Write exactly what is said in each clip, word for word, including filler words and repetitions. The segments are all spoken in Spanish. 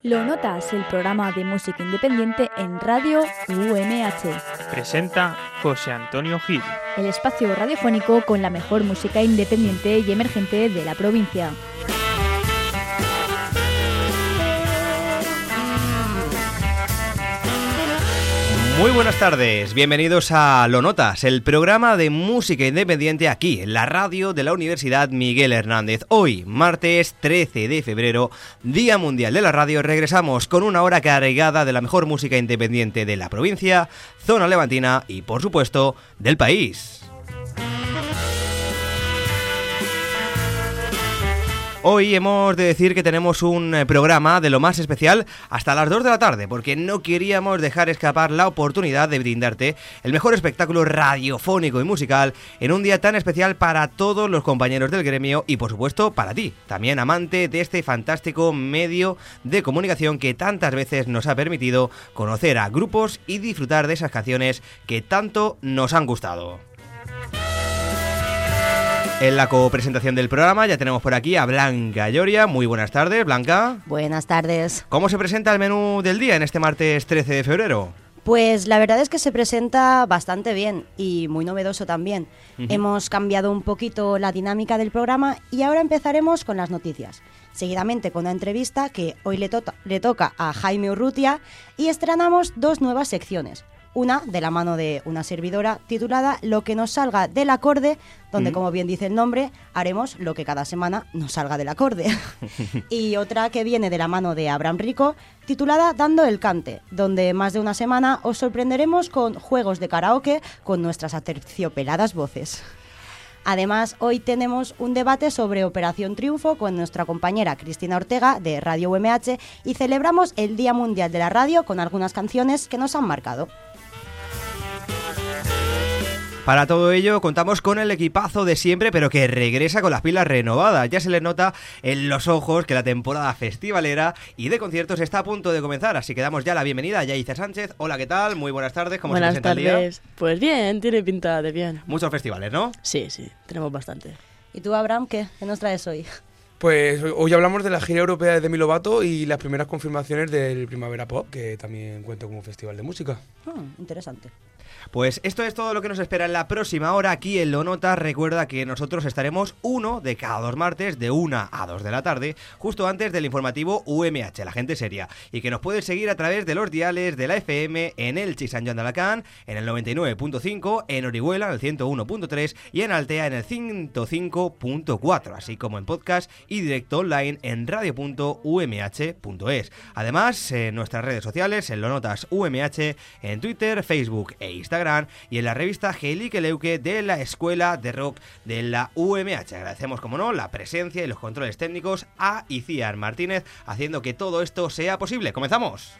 Lo Notas, el programa de música independiente en Radio U M H. Presenta José Antonio Gil. El espacio radiofónico con la mejor música independiente y emergente de la provincia. Muy buenas tardes, bienvenidos a Lo Notas, el programa de música independiente aquí, en la radio de la Universidad Miguel Hernández. Hoy, martes trece de febrero, Día Mundial de la Radio, regresamos con una hora cargada de la mejor música independiente de la provincia, zona levantina y, por supuesto, del país. Hoy hemos de decir que tenemos un programa de lo más especial hasta las dos de la tarde, porque no queríamos dejar escapar la oportunidad de brindarte el mejor espectáculo radiofónico y musical en un día tan especial para todos los compañeros del gremio y, por supuesto, para ti, también amante de este fantástico medio de comunicación que tantas veces nos ha permitido conocer a grupos y disfrutar de esas canciones que tanto nos han gustado. En la copresentación del programa ya tenemos por aquí a Blanca Lloria. Muy buenas tardes, Blanca. Buenas tardes. ¿Cómo se presenta el menú del día en este martes trece de febrero? Pues la verdad es que se presenta bastante bien y muy novedoso también. Uh-huh. Hemos cambiado un poquito la dinámica del programa y ahora empezaremos con las noticias. Seguidamente con una entrevista que hoy le, to- le toca a Jaime Urrutia y estrenamos dos nuevas secciones. Una de la mano de una servidora titulada Lo que nos salga del acorde, donde, mm. como bien dice el nombre, haremos lo que cada semana nos salga del acorde. Y otra que viene de la mano de Abraham Rico, titulada Dando el Cante, donde más de una semana os sorprenderemos con juegos de karaoke con nuestras aterciopeladas voces. Además, hoy tenemos un debate sobre Operación Triunfo con nuestra compañera Cristina Ortega de Radio U M H y celebramos el Día Mundial de la Radio con algunas canciones que nos han marcado. Para todo ello contamos con el equipazo de siempre, pero que regresa con las pilas renovadas. Ya se les nota en los ojos que la temporada festivalera y de conciertos está a punto de comenzar, así que damos ya la bienvenida a Yaiza Sánchez. Hola, ¿qué tal? Muy buenas tardes, ¿cómo buenas se presenta tardes. el día? Pues bien, tiene pinta de bien. Muchos festivales, ¿no? Sí, sí, tenemos bastante. ¿Y tú, Abraham, qué? ¿Qué nos traes hoy? Pues hoy hablamos de la gira europea de Demi Lovato y las primeras confirmaciones del Primavera Pop, que también cuenta como festival de música. Hmm, interesante. Pues esto es todo lo que nos espera en la próxima hora aquí en Lo Notas. Recuerda que nosotros estaremos uno de cada dos martes de una a dos de la tarde, justo antes del informativo U M H, la gente seria, y que nos puedes seguir a través de los diales de la F M en Elche y San Joan de Alacant, en el noventa y nueve punto cinco, en Orihuela en el ciento uno punto tres y en Altea en el ciento cinco punto cuatro, así como en podcast y directo online en radio punto u m h punto es. Además, en nuestras redes sociales, en Lo Notas U M H, en Twitter, Facebook e Instagram, y en la revista Gelikeleuke de la Escuela de Rock de la U M H. Agradecemos, como no, la presencia y los controles técnicos a Iciar Martínez, haciendo que todo esto sea posible. ¡Comenzamos!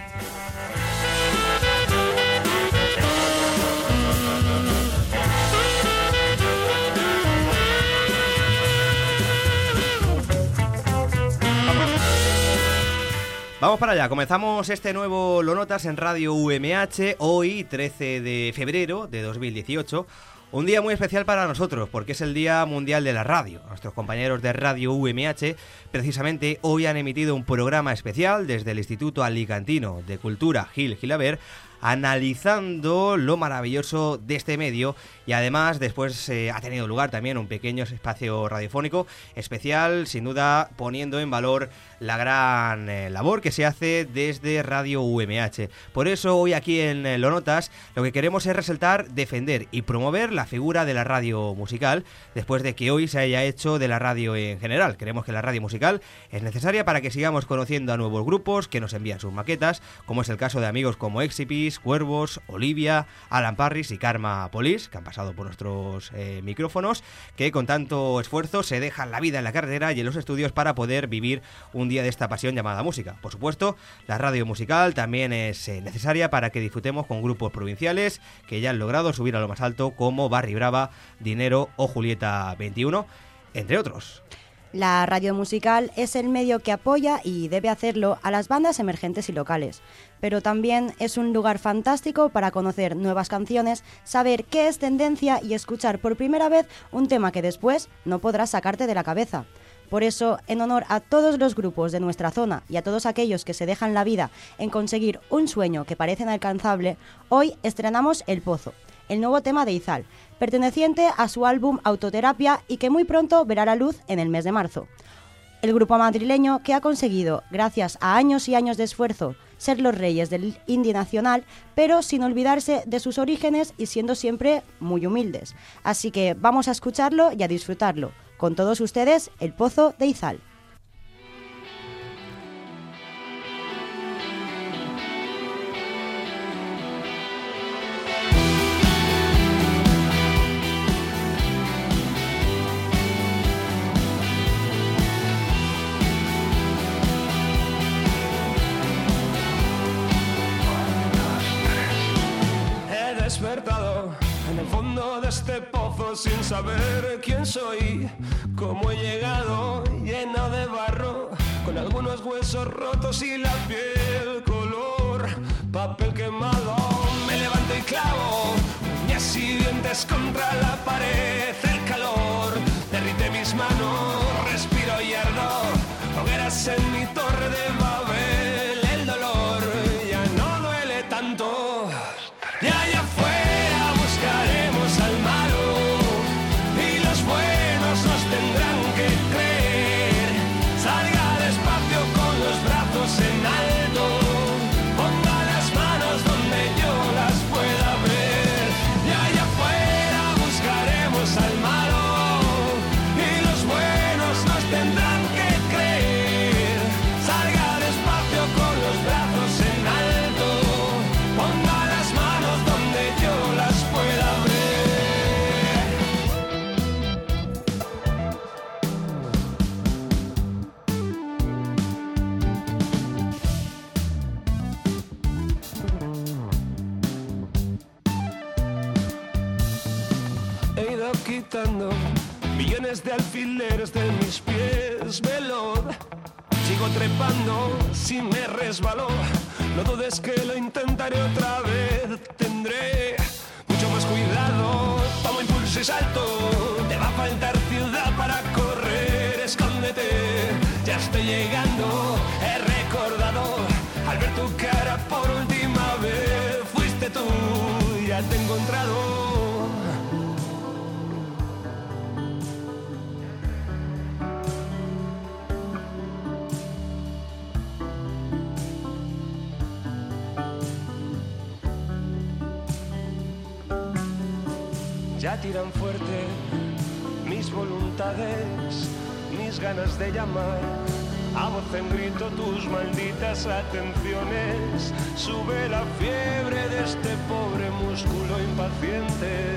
Vamos para allá, comenzamos este nuevo Lo Notas en Radio U M H, hoy trece de febrero de dos mil dieciocho, un día muy especial para nosotros porque es el Día Mundial de la Radio. Nuestros compañeros de Radio U M H precisamente hoy han emitido un programa especial desde el Instituto Alicantino de Cultura Gil Gilaber, analizando lo maravilloso de este medio y además después eh, ha tenido lugar también un pequeño espacio radiofónico especial, sin duda poniendo en valor la gran eh, labor que se hace desde Radio U M H. Por eso hoy aquí en eh, Lo Notas lo que queremos es resaltar, defender y promover la figura de la radio musical después de que hoy se haya hecho de la radio en general. Creemos que la radio musical es necesaria para que sigamos conociendo a nuevos grupos que nos envían sus maquetas, como es el caso de amigos como Exipis, Cuervos, Olivia, Alan Parris y Karma Police, que han pasado por nuestros eh, micrófonos, que con tanto esfuerzo se dejan la vida en la carretera y en los estudios para poder vivir un día de esta pasión llamada música. Por supuesto, la radio musical también es eh, necesaria para que disfrutemos con grupos provinciales que ya han logrado subir a lo más alto, como Barry Brava, Dinero o Julieta veintiuno, entre otros. La radio musical es el medio que apoya y debe hacerlo a las bandas emergentes y locales, pero también es un lugar fantástico para conocer nuevas canciones, saber qué es tendencia y escuchar por primera vez un tema que después no podrás sacarte de la cabeza. Por eso, en honor a todos los grupos de nuestra zona y a todos aquellos que se dejan la vida en conseguir un sueño que parece inalcanzable, hoy estrenamos El Pozo, el nuevo tema de Izal, perteneciente a su álbum Autoterapia y que muy pronto verá la luz en el mes de marzo. El grupo madrileño que ha conseguido, gracias a años y años de esfuerzo, ser los reyes del indie nacional, pero sin olvidarse de sus orígenes y siendo siempre muy humildes. Así que vamos a escucharlo y a disfrutarlo. Con todos ustedes, El Pozo de Izal. Despertado en el fondo de este pozo sin saber quién soy, cómo he llegado lleno de barro, con algunos huesos rotos y la piel color papel quemado. Me levanto y clavo uñas y dientes contra la pared, el calor derrite mis manos, respiro y ardo, hogueras en mi torre de Babel, el dolor ya no duele tanto. Y allá afuera buscaremos al malo y los buenos nos tendrán que creer. Salga despacio con los brazos en alto, ponga las manos donde yo las pueda ver. Y allá afuera buscaremos al malo y los buenos nos tendrán que creer. Salga despacio con los brazos en alto, ponga las manos donde yo las pueda ver. He ido quitando millones de alfileres de mis pies, veloz. Sigo trepando, si me resbaló, no dudes que lo intentaré otra vez. Tendré mucho más cuidado, tomo impulso y salto. Te va a faltar ciudad para correr, escóndete. Ya estoy llegando, he recordado al ver tu cara por última vez. Fuiste tú, ya te he encontrado. Ya tiran fuerte mis voluntades, mis ganas de llamar a voz en grito tus malditas atenciones. Sube la fiebre de este pobre músculo impaciente.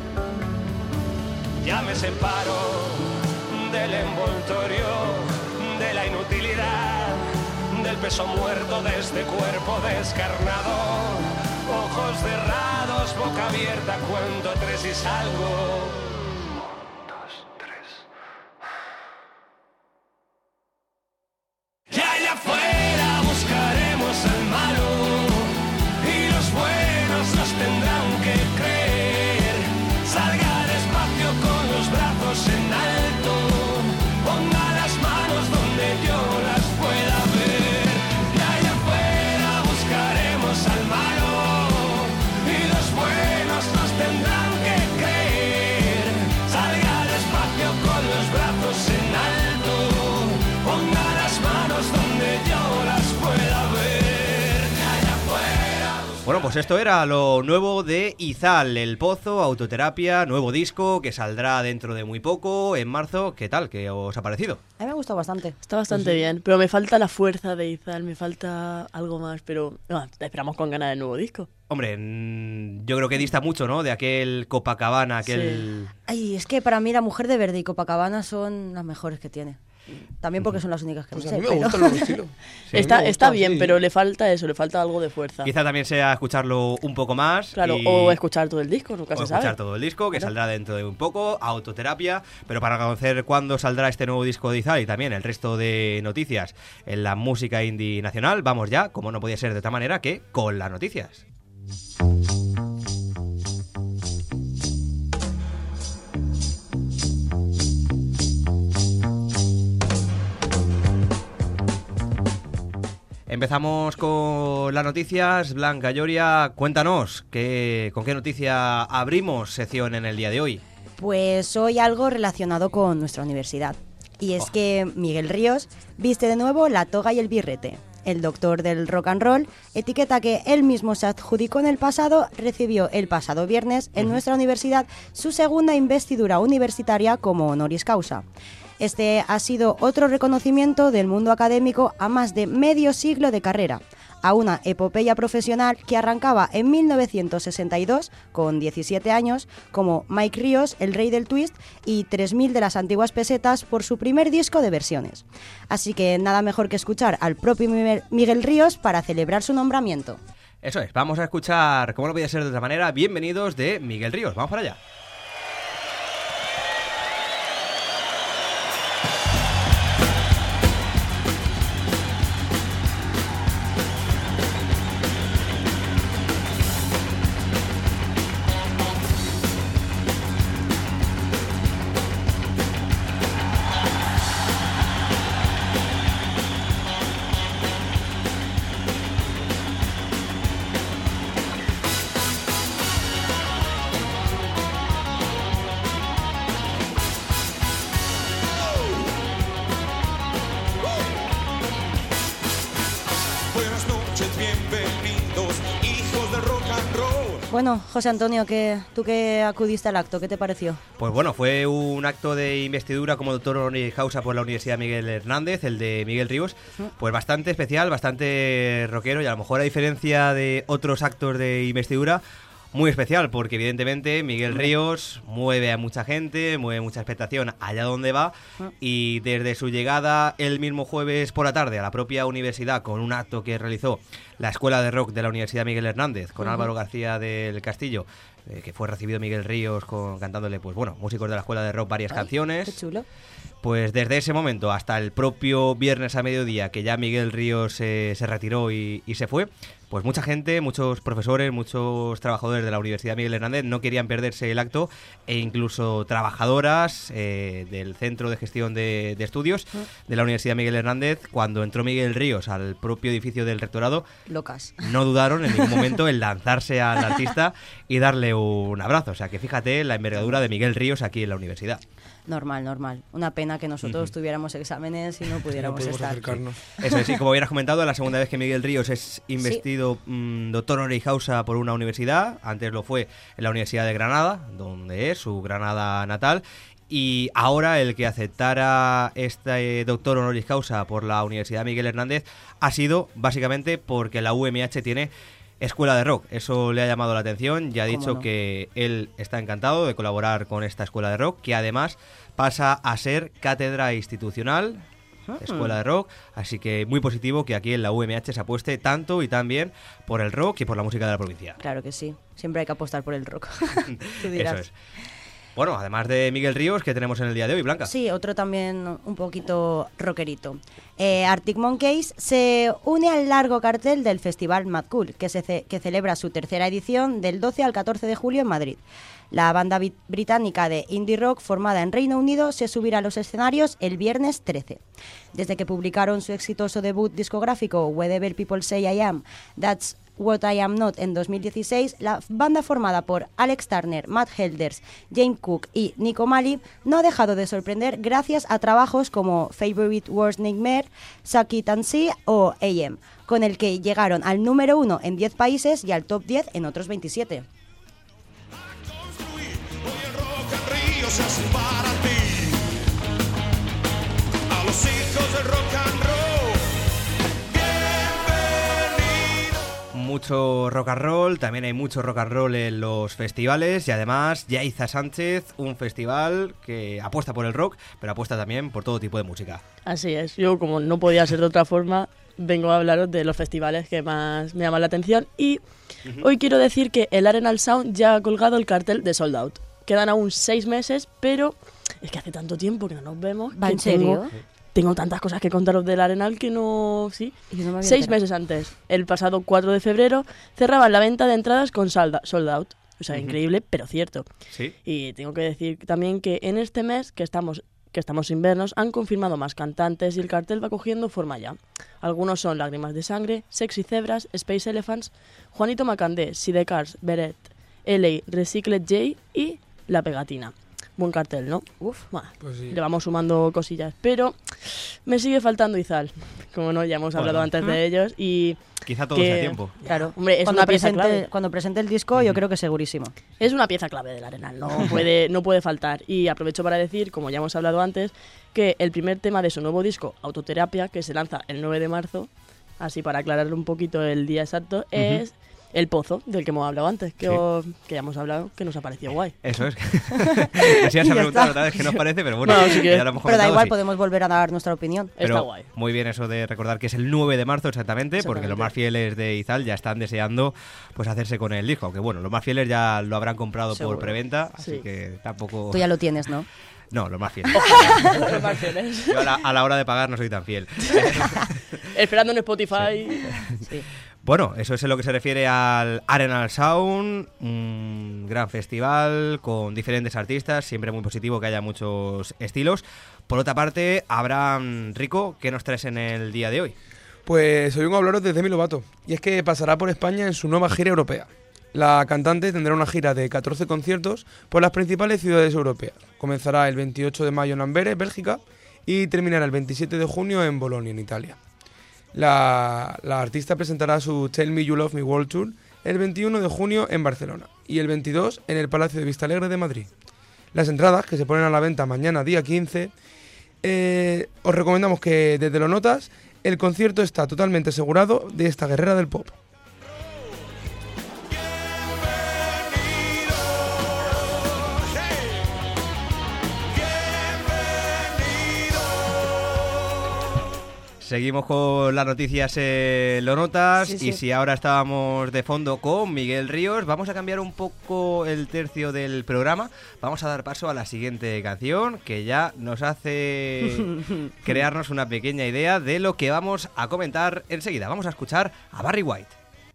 Ya me separo del envoltorio, de la inutilidad, del peso muerto de este cuerpo descarnado. Ojos cerrados, boca abierta, cuento tres y salgo. Un, dos, tres. Y allá afuera buscaremos al malo y los buenos nos tendrán que creer. Salga despacio con los brazos en alto, ponga las manos donde yo las pueda ver. Y allá afuera buscaremos al malo, nos tendrán que creer. Salga despacio con los brazos en alto, ponga las manos donde yo las pueda ver. Allá afuera. Bueno, pues esto era lo nuevo de Izal, El Pozo, Autoterapia, nuevo disco que saldrá dentro de muy poco, en marzo. ¿Qué tal? ¿Qué os ha parecido? A mí me ha gustado bastante. Está bastante Sí. bien, pero me falta la fuerza de Izal, me falta algo más, pero no, esperamos con ganas del nuevo disco. Hombre, mm, yo creo que dista mucho, ¿no? De aquel Copacabana, aquel... Ay, es que para mí La Mujer de Verde y Copacabana son las mejores que tiene. También porque son las únicas que Pues me a sé. mí me pero- gusta el nuevo estilo. Sí, a mí está me está gusta, bien, sí. pero le falta eso, le falta algo de fuerza. Quizá también sea escucharlo un poco más. Claro, y- o escuchar todo el disco, nunca o se escuchar sabe. todo el disco, que Claro. saldrá dentro de un poco, Autoterapia. Pero para conocer cuándo saldrá este nuevo disco de Izal y también el resto de noticias en la música indie nacional, vamos ya, como no podía ser de otra manera, que con las noticias. Empezamos con las noticias. Blanca Lloria, cuéntanos, ¿qué, ¿con qué noticia abrimos sección en el día de hoy? Pues hoy algo relacionado con nuestra universidad. Y es oh. que Miguel Ríos viste de nuevo la toga y el birrete. El doctor del rock and roll, etiqueta que él mismo se adjudicó en el pasado, recibió el pasado viernes en uh-huh. nuestra universidad su segunda investidura universitaria como honoris causa. Este ha sido otro reconocimiento del mundo académico a más de medio siglo de carrera, a una epopeya profesional que arrancaba en mil novecientos sesenta y dos, con diecisiete años, como Mike Ríos, el rey del twist, y tres mil de las antiguas pesetas por su primer disco de versiones. Así que nada mejor que escuchar al propio Miguel Ríos para celebrar su nombramiento. Eso es, vamos a escuchar, como no podía ser de otra manera, Bienvenidos de Miguel Ríos. Vamos para allá. Bueno, José Antonio, que tú que acudiste al acto, ¿qué te pareció? Pues bueno, fue un acto de investidura como doctor honoris causa por la Universidad Miguel Hernández, el de Miguel Ríos, pues bastante especial, bastante rockero y a lo mejor a diferencia de otros actos de investidura, muy especial, porque evidentemente Miguel Ríos mueve a mucha gente, mueve mucha expectación allá donde va, y desde su llegada el mismo jueves por la tarde a la propia universidad con un acto que realizó la Escuela de Rock de la Universidad Miguel Hernández con uh-huh. Álvaro García del Castillo, eh, que fue recibido Miguel Ríos con, cantándole, pues bueno, músicos de la Escuela de Rock varias Ay, canciones. Qué chulo. Pues desde ese momento hasta el propio viernes a mediodía, que ya Miguel Ríos eh, se retiró y, y se fue, pues mucha gente, muchos profesores, muchos trabajadores de la Universidad Miguel Hernández no querían perderse el acto, e incluso trabajadoras eh, del Centro de Gestión de, de Estudios de la Universidad Miguel Hernández, cuando entró Miguel Ríos al propio edificio del rectorado, locas, no dudaron en ningún momento en lanzarse al artista y darle un abrazo. O sea que fíjate la envergadura de Miguel Ríos aquí en la universidad. Normal, normal. Una pena que nosotros uh-huh. tuviéramos exámenes y no pudiéramos sí, no estar. Acercarnos. Eso es, sí, como hubieras comentado, es la segunda vez que Miguel Ríos es investido sí. mmm, doctor honoris causa por una universidad. Antes lo fue en la Universidad de Granada, donde es su Granada natal. Y ahora el que aceptara este doctor honoris causa por la Universidad Miguel Hernández ha sido básicamente porque la U M H tiene Escuela de Rock. Eso le ha llamado la atención y ha dicho no? que él está encantado de colaborar con esta Escuela de Rock, que además pasa a ser cátedra institucional de Escuela de Rock, así que muy positivo que aquí en la U M H se apueste tanto y tan bien por el rock y por la música de la provincia. Claro que sí, siempre hay que apostar por el rock. Tú dirás. Eso es. Bueno, además de Miguel Ríos, ¿qué tenemos en el día de hoy, Blanca? Sí, otro también un poquito rockerito. Eh, Arctic Monkeys se une al largo cartel del Festival Mad Cool, que, se ce- que celebra su tercera edición del doce al catorce de julio en Madrid. La banda bit- británica de indie rock formada en Reino Unido se subirá a los escenarios el viernes trece. Desde que publicaron su exitoso debut discográfico Whatever People Say I Am, That's What I Am Not en dos mil dieciséis, la banda formada por Alex Turner, Matt Helders, James Cook y Nico Mali no ha dejado de sorprender gracias a trabajos como Favorite Worst Nightmare, Suck It and See o A M, con el que llegaron al número uno en diez países y al top diez en otros veintisiete. A los hijos del rock and roll. Mucho rock and roll, también hay mucho rock and roll en los festivales y además Yaiza Sánchez, un festival que apuesta por el rock, pero apuesta también por todo tipo de música. Así es, yo como no podía ser de otra forma, vengo a hablaros de los festivales que más me llaman la atención y uh-huh. hoy quiero decir que el Arenal Sound ya ha colgado el cartel de Sold Out. Quedan aún seis meses, pero es que hace tanto tiempo que no nos vemos. ¿Va en serio? Tengo, tengo tantas cosas que contaros del Arenal que no... Sí, no me seis enterado. meses antes, el pasado cuatro de febrero, cerraban la venta de entradas con sold out. O sea, uh-huh. increíble, pero cierto. ¿Sí? Y tengo que decir también que en este mes, que estamos que estamos sin vernos, han confirmado más cantantes y el cartel va cogiendo forma ya. Algunos son Lágrimas de Sangre, Sexy Zebras, Space Elephants, Juanito Macandé, Sidecars, Beret, L A, Recycled J y La Pegatina. Buen cartel, ¿no? Uf, bueno, Pues sí. le vamos sumando cosillas, pero me sigue faltando Izal, como no, ya hemos Bueno. hablado antes de ellos y... Quizá todo que- sea tiempo. Claro, hombre, es cuando, una pieza presente, clave. cuando presente el disco, yo creo que segurísimo. Es una pieza clave del Arenal, no puede, no puede faltar. Y aprovecho para decir, como ya hemos hablado antes, que el primer tema de su nuevo disco, Autoterapia, que se lanza el nueve de marzo, así para aclararle un poquito el día exacto, es El Pozo, del que hemos hablado antes, que, Sí. os- que ya hemos hablado, que nos ha parecido guay. Eso es. Nos ibas a preguntar otra vez qué nos parece, pero bueno, No, sí que- ya lo hemos Pero da comentado, igual, sí. podemos volver a dar nuestra opinión. Está Pero guay. muy bien eso de recordar que es el nueve de marzo exactamente, porque los más fieles de Izal ya están deseando pues hacerse con el disco. Aunque bueno, los más fieles ya lo habrán comprado Seguro. por preventa, así Sí. que tampoco... Tú ya lo tienes, ¿no? No, los más fieles. Los más fieles. Yo a la, a la hora de pagar no soy tan fiel. Esperando en Spotify. Sí. Bueno, eso es en lo que se refiere al Arenal Sound, un gran festival con diferentes artistas, siempre muy positivo que haya muchos estilos. Por otra parte, Abraham Rico, ¿qué nos traes en el día de hoy? Pues hoy vengo a hablaros de Demi Lovato, y es que pasará por España en su nueva gira europea. La cantante tendrá una gira de catorce conciertos por las principales ciudades europeas. Comenzará el veintiocho de mayo en Amberes, Bélgica, y terminará el veintisiete de junio en Bolonia, en Italia. La, la artista presentará su Tell Me You Love Me World Tour el veintiuno de junio en Barcelona y el veintidós en el Palacio de Vistalegre de Madrid. Las entradas, que se ponen a la venta mañana día quince, eh, os recomendamos que desde Lo Notas el concierto está totalmente asegurado de esta guerrera del pop. Seguimos con las noticias eh, Lo Notas Sí, sí. y si ahora estábamos de fondo con Miguel Ríos, vamos a cambiar un poco el tercio del programa. Vamos a dar paso a la siguiente canción que ya nos hace crearnos una pequeña idea de lo que vamos a comentar enseguida. Vamos a escuchar a Barry White.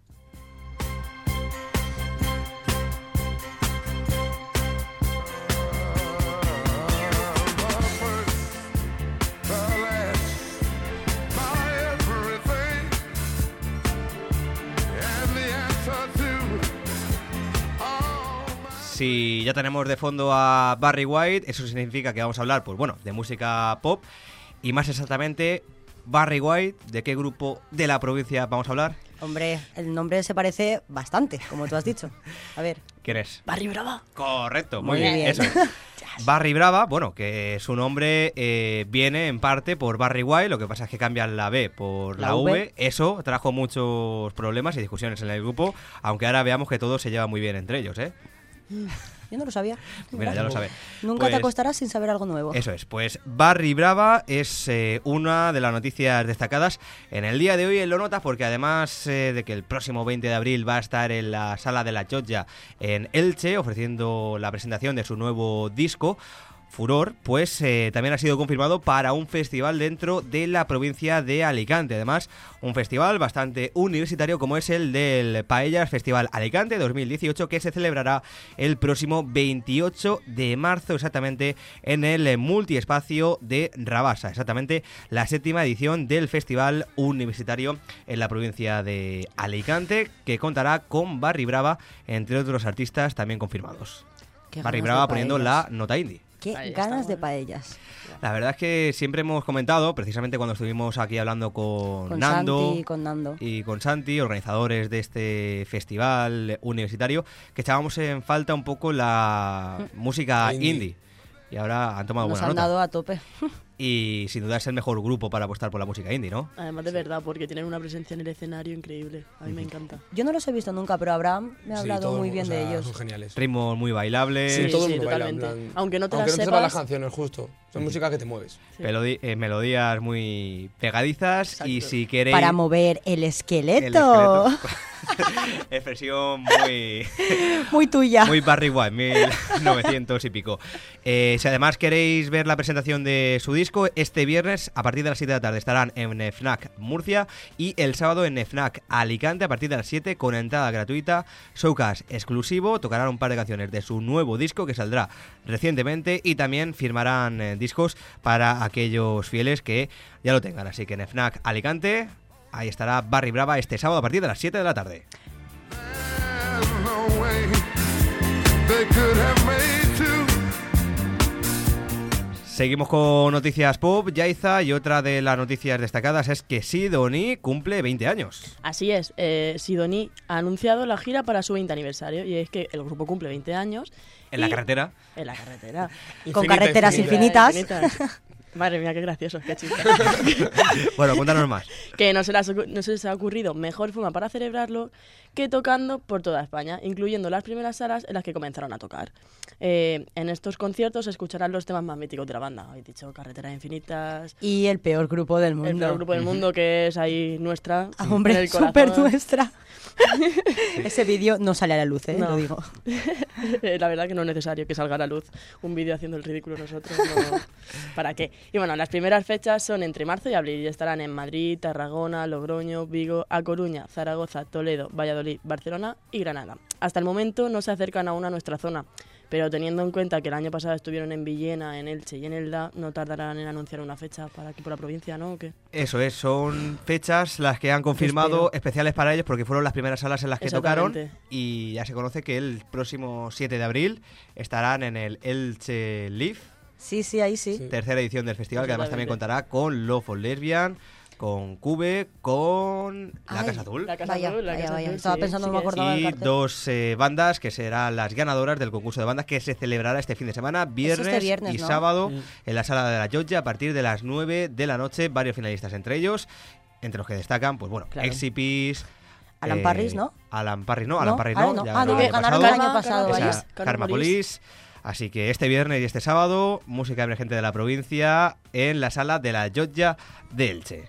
Si ya tenemos de fondo a Barry White, eso significa que vamos a hablar, pues bueno, de música pop y más exactamente Barry White. ¿De qué grupo de la provincia vamos a hablar? Hombre, el nombre se parece bastante, como tú has dicho. A ver, ¿Quién es? Barry Brava. Correcto, muy, Muy bien. bien. Eso es. Barry Brava, bueno, que su nombre eh, viene en parte por Barry White, lo que pasa es que cambian la B por la, La v. V. Eso trajo muchos problemas y discusiones en el grupo, aunque ahora veamos que todo se lleva muy bien entre ellos, ¿eh? yo no lo sabía. Mira, ya lo sabe. Nunca Pues, te acostarás sin saber algo nuevo. Eso es, pues Barry Brava es eh, una de las noticias destacadas en el día de hoy en Lo Notas, porque además eh, de que el próximo veinte de abril va a estar en la Sala de la Llotja en Elche ofreciendo la presentación de su nuevo disco Furor, pues eh, también ha sido confirmado para un festival dentro de la provincia de Alicante. Además, un festival bastante universitario como es el del Paellas Festival Alicante dos mil dieciocho, que se celebrará el próximo veintiocho de marzo, exactamente en el multiespacio de Rabasa, exactamente la séptima edición del Festival Universitario en la provincia de Alicante, que contará con Barry Brava, entre otros artistas también confirmados. Qué Barry ganas Brava de poniendo la paellas. nota indie. Qué Ahí está, ganas de bueno. paellas. La verdad es que siempre hemos comentado, precisamente cuando estuvimos aquí hablando con, Con Nando Santi y con Nando. y con Santi, organizadores de este festival universitario, que echábamos en falta un poco la música Indie. indie. Y ahora han tomado Nos buena han nota. dado a tope. Y sin duda es el mejor grupo para apostar por la música indie, ¿no? Además de verdad, porque tienen una presencia en el escenario increíble. A mí me encanta. Yo no los he visto nunca, pero Abraham me ha Sí, hablado todo- muy o bien sea, de ellos. Son geniales. Ritmos muy bailables, Sí, Sí, todo el sí, mundo baila, en totalmente. plan- Aunque no te Aunque las no te sepas las sepas. canciones, justo. Son música que te mueves. Sí. pelodi- eh, melodías muy pegadizas. Exacto. Y si queréis... Para mover el el esqueleto. esqueleto. Expresión muy... Muy tuya. Muy Barry White, mil novecientos y pico. Eh, si además queréis ver la presentación de su disco, este viernes a partir de las siete de la tarde estarán en FNAC Murcia y el sábado en FNAC Alicante a partir de las siete con entrada gratuita, showcase exclusivo, tocarán un par de canciones de su nuevo disco que saldrá recientemente y también firmarán eh, discos para aquellos fieles que ya lo tengan. Así que en FNAC Alicante, ahí estará Barry Brava este sábado a partir de las siete de la tarde. Seguimos con noticias pop, Yaiza, y otra de las noticias destacadas es que Sidoní cumple veinte años. Así es, eh, Sidoní ha anunciado la gira para su veinte aniversario, y es que el grupo cumple veinte años. En la carretera. En la carretera. Con carreteras infinitas. infinitas. Madre mía, qué gracioso, qué chiste. Bueno, cuéntanos más. Que no se, les, no se les ha ocurrido mejor forma para celebrarlo que tocando por toda España, incluyendo las primeras salas en las que comenzaron a tocar. Eh, en estos conciertos se escucharán los temas más míticos de la banda. Habéis dicho Carreteras Infinitas. Y el peor grupo del mundo. El peor grupo del mundo, que es ahí nuestra. Ah, hombre, en el súper nuestra. Ese vídeo no sale a la luz, ¿eh? No. Lo digo. La verdad que no es necesario que salga a la luz un vídeo haciendo el ridículo nosotros. No. ¿Para qué? Y bueno, las primeras fechas son entre marzo y abril y estarán en Madrid, Tarragona, Logroño, Vigo, A Coruña, Zaragoza, Toledo, Valladolid, Barcelona y Granada. Hasta el momento no se acercan aún a nuestra zona, pero teniendo en cuenta que el año pasado estuvieron en Villena, en Elche y en Elda, no tardarán en anunciar una fecha para aquí por la provincia, ¿no? ¿O qué? Eso es, son fechas las que han confirmado especiales para ellos porque fueron las primeras salas en las que tocaron, y ya se conoce que el próximo siete de abril estarán en el Elche Live. Sí, sí, ahí sí. Tercera edición del festival, que además también contará con Love for Lesbian, con Cube, con La Ay, Casa Azul. La Casa Vaya, Azul, la vaya, Casa vaya. Azul, Estaba sí, pensando, sí no me que- acordaba del Y cartel. dos eh, bandas que serán las ganadoras del concurso de bandas que se celebrará este fin de semana, viernes, este viernes, y ¿no? sábado, Mm. en la Sala de la Llotja a partir de las nueve de la noche. Varios finalistas entre ellos, entre los que destacan, pues bueno, Claro. Exipis, Alan Parris, ¿no? Alan Parris no, ¿No? Alan Parris Ah, no, no. ya Ah, ganó no, el año ganaron pasado. el año pasado, Esa, ahí. Karma Karma Police. Así que este viernes y este sábado, música emergente de la provincia en la Sala de la Llotja de Elche.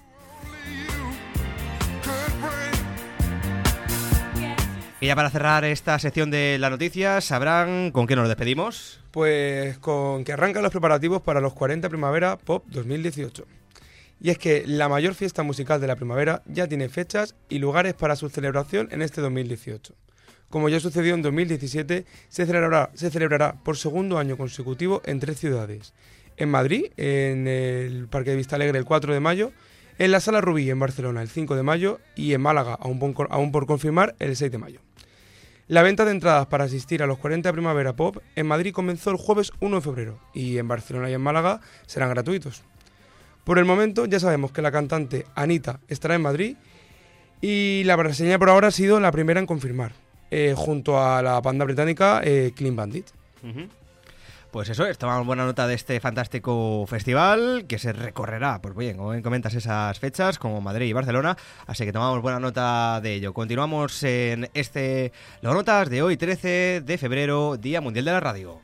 Y ya para cerrar esta sección de las noticias, ¿sabrán con qué nos despedimos? Pues con que arrancan los preparativos para los cuarenta Primavera Pop dos mil dieciocho. Y es que la mayor fiesta musical de la primavera ya tiene fechas y lugares para su celebración en este dos mil dieciocho. Como ya sucedió en dos mil diecisiete, se celebrará, se celebrará por segundo año consecutivo en tres ciudades. En Madrid, en el Parque de Vista Alegre el cuatro de mayo, en la Sala Rubí en Barcelona el cinco de mayo y en Málaga, aún por, aún por confirmar, el seis de mayo. La venta de entradas para asistir a los cuarenta Primavera Pop en Madrid comenzó el jueves uno de febrero y en Barcelona y en Málaga serán gratuitos. Por el momento ya sabemos que la cantante Anita estará en Madrid y la reseña por ahora ha sido la primera en confirmar, eh, junto a la banda británica eh, Clean Bandit. Uh-huh. Pues eso es, tomamos buena nota de este fantástico festival que se recorrerá, pues bien, como bien comentas, esas fechas como Madrid y Barcelona, así que tomamos buena nota de ello. Continuamos en este Lo Notas de hoy, trece de febrero, Día Mundial de la Radio.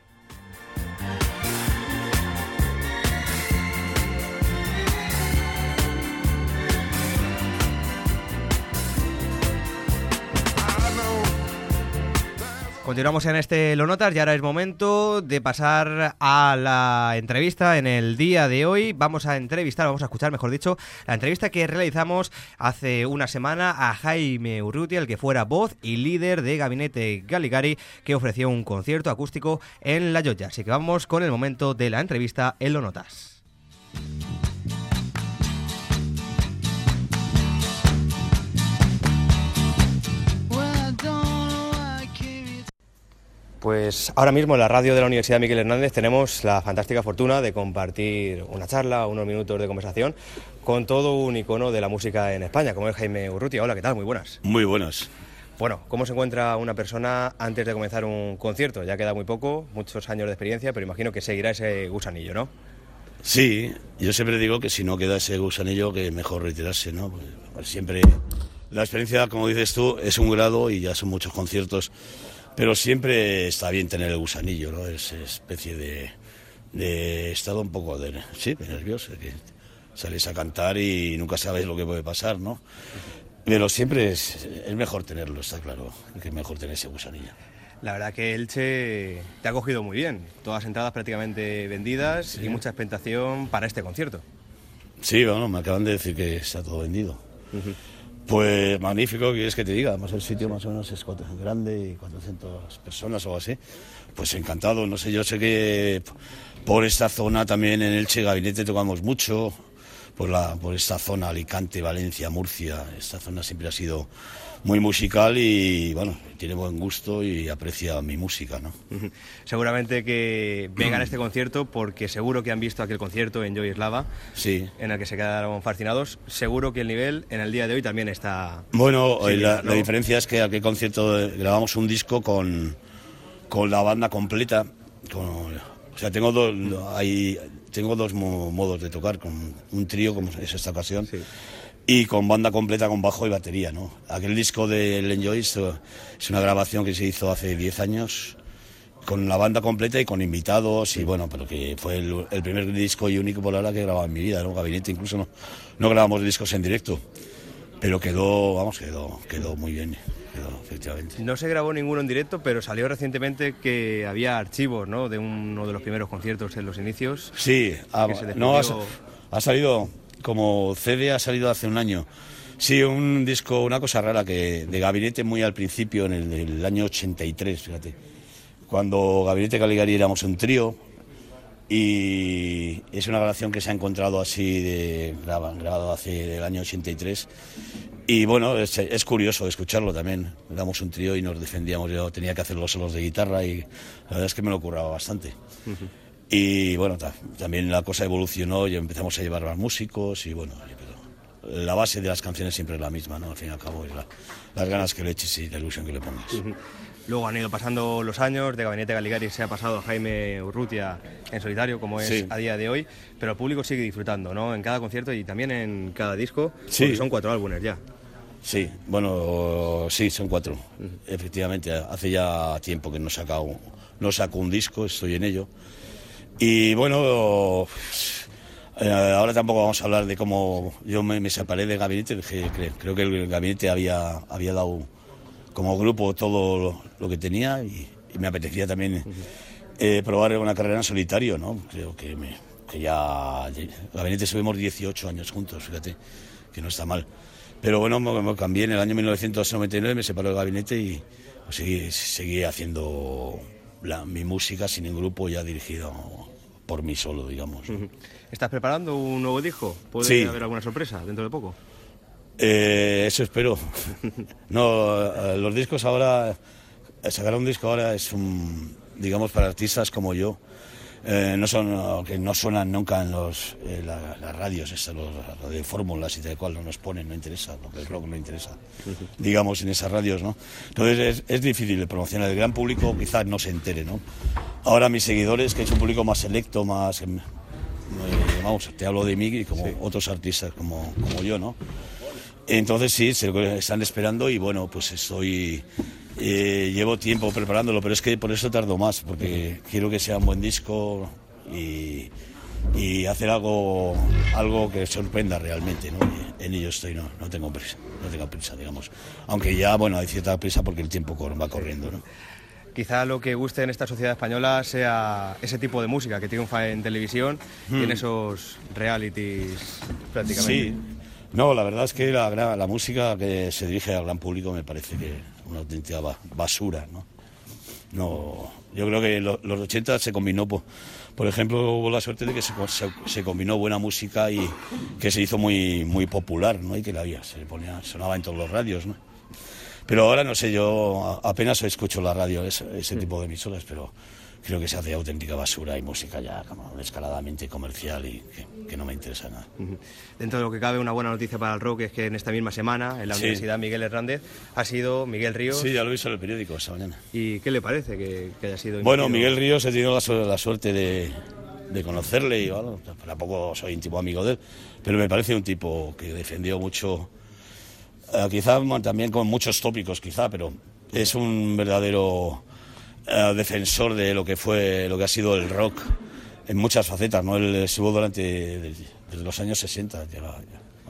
Continuamos en este Lo Notas y ahora es momento de pasar a la entrevista en el día de hoy. Vamos a entrevistar, vamos a escuchar, mejor dicho, la entrevista que realizamos hace una semana a Jaime Urrutia, el que fuera voz y líder de Gabinete Galigari, que ofreció un concierto acústico en La Llotja. Así que vamos con el momento de la entrevista en Lo Notas. Pues ahora mismo en la radio de la Universidad Miguel Hernández tenemos la fantástica fortuna de compartir una charla, unos minutos de conversación con todo un icono de la música en España, como es Jaime Urrutia. Hola, ¿qué tal? Muy buenas. Muy buenas. Bueno, ¿cómo se encuentra una persona antes de comenzar un concierto? Ya queda muy poco, muchos años de experiencia, pero imagino que seguirá ese gusanillo, ¿no? Sí, yo siempre digo que si no queda ese gusanillo, que mejor retirarse, ¿no? Pues siempre la experiencia, como dices tú, es un grado y ya son muchos conciertos. Pero siempre está bien tener el gusanillo, ¿no? Es especie de, de estado un poco de, sí, de nervioso, que sales a cantar y nunca sabes lo que puede pasar, ¿no? Pero siempre es, es mejor tenerlo, está claro, que es mejor tener ese gusanillo. La verdad que Elche te ha cogido muy bien, todas entradas prácticamente vendidas, sí, y mucha expectación para este concierto. Sí, bueno, me acaban de decir que está todo vendido. Uh-huh. Pues magnífico, ¿quieres que te diga? Además el sitio más o menos es grande, cuatrocientas personas o así. Pues encantado, no sé, yo sé que por esta zona también en Elche Gabinete tocamos mucho, por, la, por esta zona, Alicante, Valencia, Murcia, esta zona siempre ha sido muy musical y bueno, tiene buen gusto y aprecia mi música, ¿no? Seguramente que vengan a este concierto porque seguro que han visto aquel concierto en Joy Eslava, sí, en el que se quedaron fascinados. Seguro que el nivel en el día de hoy también está... Bueno, similar, la, ¿no? la diferencia es que aquel concierto grabamos un disco con, con la banda completa, con, o sea, tengo dos, hay, tengo dos modos de tocar, con un trío como es esta ocasión. Sí. Y con banda completa, con bajo y batería, ¿no? Aquel disco del Enjoy es una grabación que se hizo hace diez años con la banda completa y con invitados y bueno, pero que fue el, el primer disco y único por ahora que he grabado en mi vida, ¿no? Gabinete, incluso no, no grabamos discos en directo, pero quedó, vamos, quedó, quedó muy bien, quedó, efectivamente. No se grabó ninguno en directo, pero salió recientemente que había archivos, ¿no? De uno de los primeros conciertos en los inicios. Sí, ha, no, ha, ha salido... Como C D ha salido hace un año. Sí, un disco, una cosa rara que de Gabinete muy al principio, en el, el año ochenta y tres, fíjate. Cuando Gabinete Caligari éramos un trío y es una grabación que se ha encontrado así, de, grabado hace el año ochenta y tres. Y bueno, es, es curioso escucharlo también. Éramos un trío y nos defendíamos, yo tenía que hacer los solos de guitarra y la verdad es que me lo curraba bastante. Uh-huh. Y bueno, ta, también la cosa evolucionó y empezamos a llevar más músicos y bueno, pero la base de las canciones siempre es la misma, ¿no? Al fin y al cabo es la, las ganas que le eches y la ilusión que le pongas. Uh-huh. Luego han ido pasando los años, de Gabinete Caligari se ha pasado a Jaime Urrutia en solitario, como es sí. a día de hoy, pero el público sigue disfrutando, ¿no? En cada concierto y también en cada disco, sí. Porque son cuatro álbumes ya. Sí, bueno, sí, son cuatro. Uh-huh. Efectivamente, hace ya tiempo que no saco, no saco un disco, estoy en ello. Y bueno, eh, ahora tampoco vamos a hablar de cómo yo me, me separé del Gabinete, que creo, creo que el Gabinete había, había dado como grupo todo lo, lo que tenía y, y me apetecía también eh, probar una carrera en solitario, ¿no? Creo que, me, que ya, ya Gabinete subimos dieciocho años juntos, fíjate, que no está mal. Pero bueno, me, me cambié en el año mil novecientos noventa y nueve, me separé del Gabinete y pues, seguí, seguí haciendo la, mi música sin el grupo, ya dirigido por mí solo, digamos. Uh-huh. ¿Estás preparando un nuevo disco? ¿Puede sí. haber alguna sorpresa dentro de poco? Eh, eso espero. No, los discos ahora, sacar un disco ahora es un, digamos, para artistas como yo, eh, no son, que no suenan nunca en los, eh, la, las radios, estas, los, de fórmulas y tal cual, no nos ponen, no interesa, lo que es rock no interesa, uh-huh. digamos, en esas radios, ¿no? Entonces es, es difícil de promocionar, el gran público quizás no se entere, ¿no? Ahora mis seguidores, que es un público más selecto, más, eh, vamos, te hablo de mí y como sí. otros artistas como, como yo, ¿no? Entonces sí, se lo están esperando y bueno, pues estoy... Eh, llevo tiempo preparándolo, pero es que por eso tardo más, porque quiero que sea un buen disco y, y hacer algo algo que sorprenda realmente, ¿no? Y en ello estoy, no, no tengo prisa, no tengo prisa, digamos. Aunque ya, bueno, hay cierta prisa porque el tiempo va corriendo, ¿no? Quizá lo que guste en esta sociedad española sea ese tipo de música que triunfa en televisión hmm. y en esos realities prácticamente. Sí, no, la verdad es que la, la música que se dirige al gran público me parece que una auténtica basura, ¿no? No, yo creo que lo, los ochenta se combinó, por, por ejemplo, hubo la suerte de que se, se, se combinó buena música y que se hizo muy muy popular, ¿no? Y que la había, se ponía, sonaba en todos los radios, ¿no? Pero ahora no sé, yo apenas escucho la radio, ese, ese tipo de emisoras, pero creo que se hace auténtica basura y música ya como descaradamente comercial y que, que no me interesa nada. Uh-huh. Dentro de lo que cabe, una buena noticia para el rock es que en esta misma semana, en la sí. Universidad Miguel Hernández, ha sido Miguel Ríos. Sí, ya lo he visto en el periódico esta mañana. ¿Y qué le parece que, que haya sido? Bueno, Miguel Ríos he tenido la, la suerte de, de conocerle y bueno, tampoco soy íntimo amigo de él, pero me parece un tipo que defendió mucho, eh, quizá también con muchos tópicos quizá, pero es un verdadero... Uh, defensor de lo que fue, lo que ha sido el rock en muchas facetas, ¿no? Él estuvo durante desde los años sesenta, ya, ya,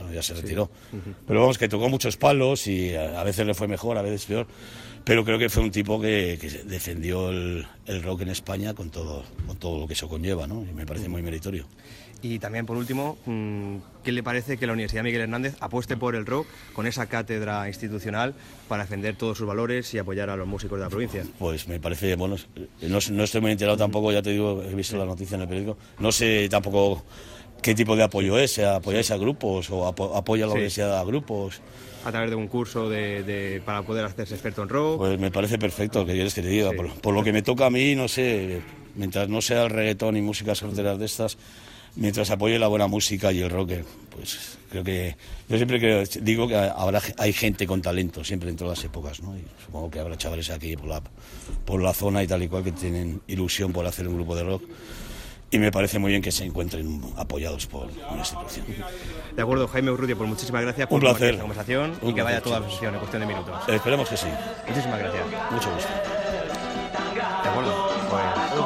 bueno, ya se Sí. retiró. Pero vamos, que tocó muchos palos y a, a veces le fue mejor, a veces peor. Pero creo que fue un tipo que, que defendió el, el rock en España con todo, con todo lo que eso conlleva, ¿no? Y me parece muy meritorio. Y también, por último, ¿qué le parece que la Universidad Miguel Hernández apueste por el rock con esa cátedra institucional para defender todos sus valores y apoyar a los músicos de la provincia? Pues me parece, bueno, no, no estoy muy enterado tampoco, ya te digo, he visto la noticia en el periódico, no sé tampoco qué tipo de apoyo es, ¿apoyáis a grupos o apo, apoya a la Sí. universidad a grupos? A través de un curso de, de, para poder hacerse experto en rock. Pues me parece perfecto, que quieres que te diga, Sí. por, por lo que me toca a mí, no sé, mientras no sea el reggaetón y músicas sorteras de estas, mientras apoye la buena música y el rock, pues creo que... Yo siempre creo, digo que habrá, hay gente con talento, siempre en todas las épocas, ¿no? Y supongo que habrá chavales aquí por la, por la zona y tal y cual que tienen ilusión por hacer un grupo de rock. Y me parece muy bien que se encuentren apoyados por una institución. De acuerdo, Jaime Urrutia, pues muchísimas gracias por Un placer. esta conversación Un y que vaya placer, toda la chicos. sesión en cuestión de minutos. Eh, esperemos que sí. Muchísimas gracias. Mucho gusto. De acuerdo. Pues,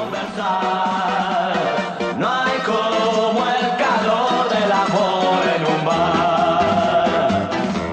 No hay como el calor del amor en un bar.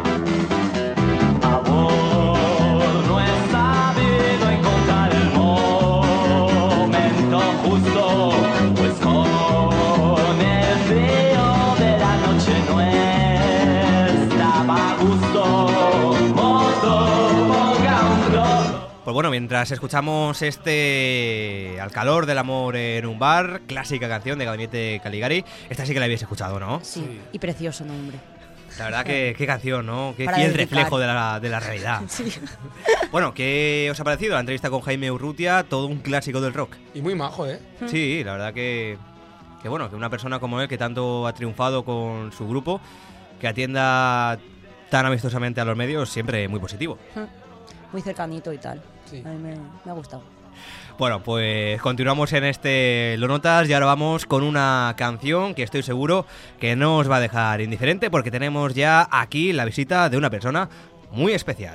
Amor, no he sabido encontrar el momento justo, pues con el frío de la noche no estaba a gusto. Mozo, ponga un rock. pues bueno, mientras escuchamos este Al calor del amor en un bar, clásica canción de Gabinete Caligari, esta sí que la habéis escuchado, ¿no? Sí, y precioso nombre. La verdad que qué canción, ¿no? Qué Para fiel dedicar. reflejo de la, de la realidad. Sí. Bueno, ¿qué os ha parecido la entrevista con Jaime Urrutia? Todo un clásico del rock. Y muy majo, ¿eh? Sí, la verdad que, que bueno, que una persona como él, que tanto ha triunfado con su grupo, que atienda tan amistosamente a los medios, siempre muy positivo. Muy cercanito y tal. Sí. A mí me, me ha gustado. Bueno, pues continuamos en este Lo Notas y ahora vamos con una canción que estoy seguro que no os va a dejar indiferente porque tenemos ya aquí la visita de una persona muy especial.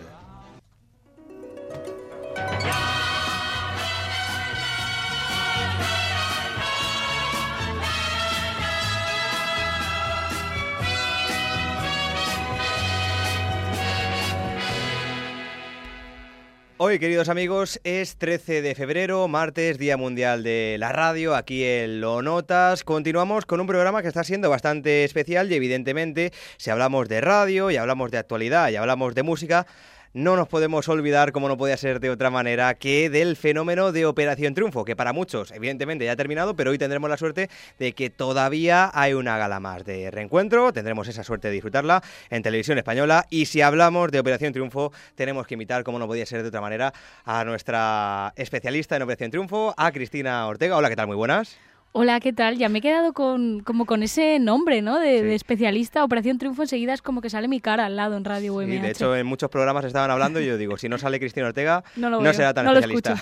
Hoy, queridos amigos, es trece de febrero, martes, Día Mundial de la Radio, aquí en Lo Notas. Continuamos con un programa que está siendo bastante especial y evidentemente, si hablamos de radio y hablamos de actualidad y hablamos de música, no nos podemos olvidar, como no podía ser de otra manera, que del fenómeno de Operación Triunfo, que para muchos, evidentemente, ya ha terminado, pero hoy tendremos la suerte de que todavía hay una gala más de reencuentro, tendremos esa suerte de disfrutarla en Televisión Española, y si hablamos de Operación Triunfo, tenemos que invitar, como no podía ser de otra manera, a nuestra especialista en Operación Triunfo, a Cristina Ortega. Hola, ¿qué tal? Muy buenas. Hola, ¿qué tal? Ya me he quedado con, como con ese nombre, ¿no? De, Sí. de especialista. Operación Triunfo enseguida es como que sale mi cara al lado en Radio U M H. Y de hecho, en muchos programas estaban hablando y yo digo, si no sale Cristina Ortega, No lo no veo, será tan no lo especialista.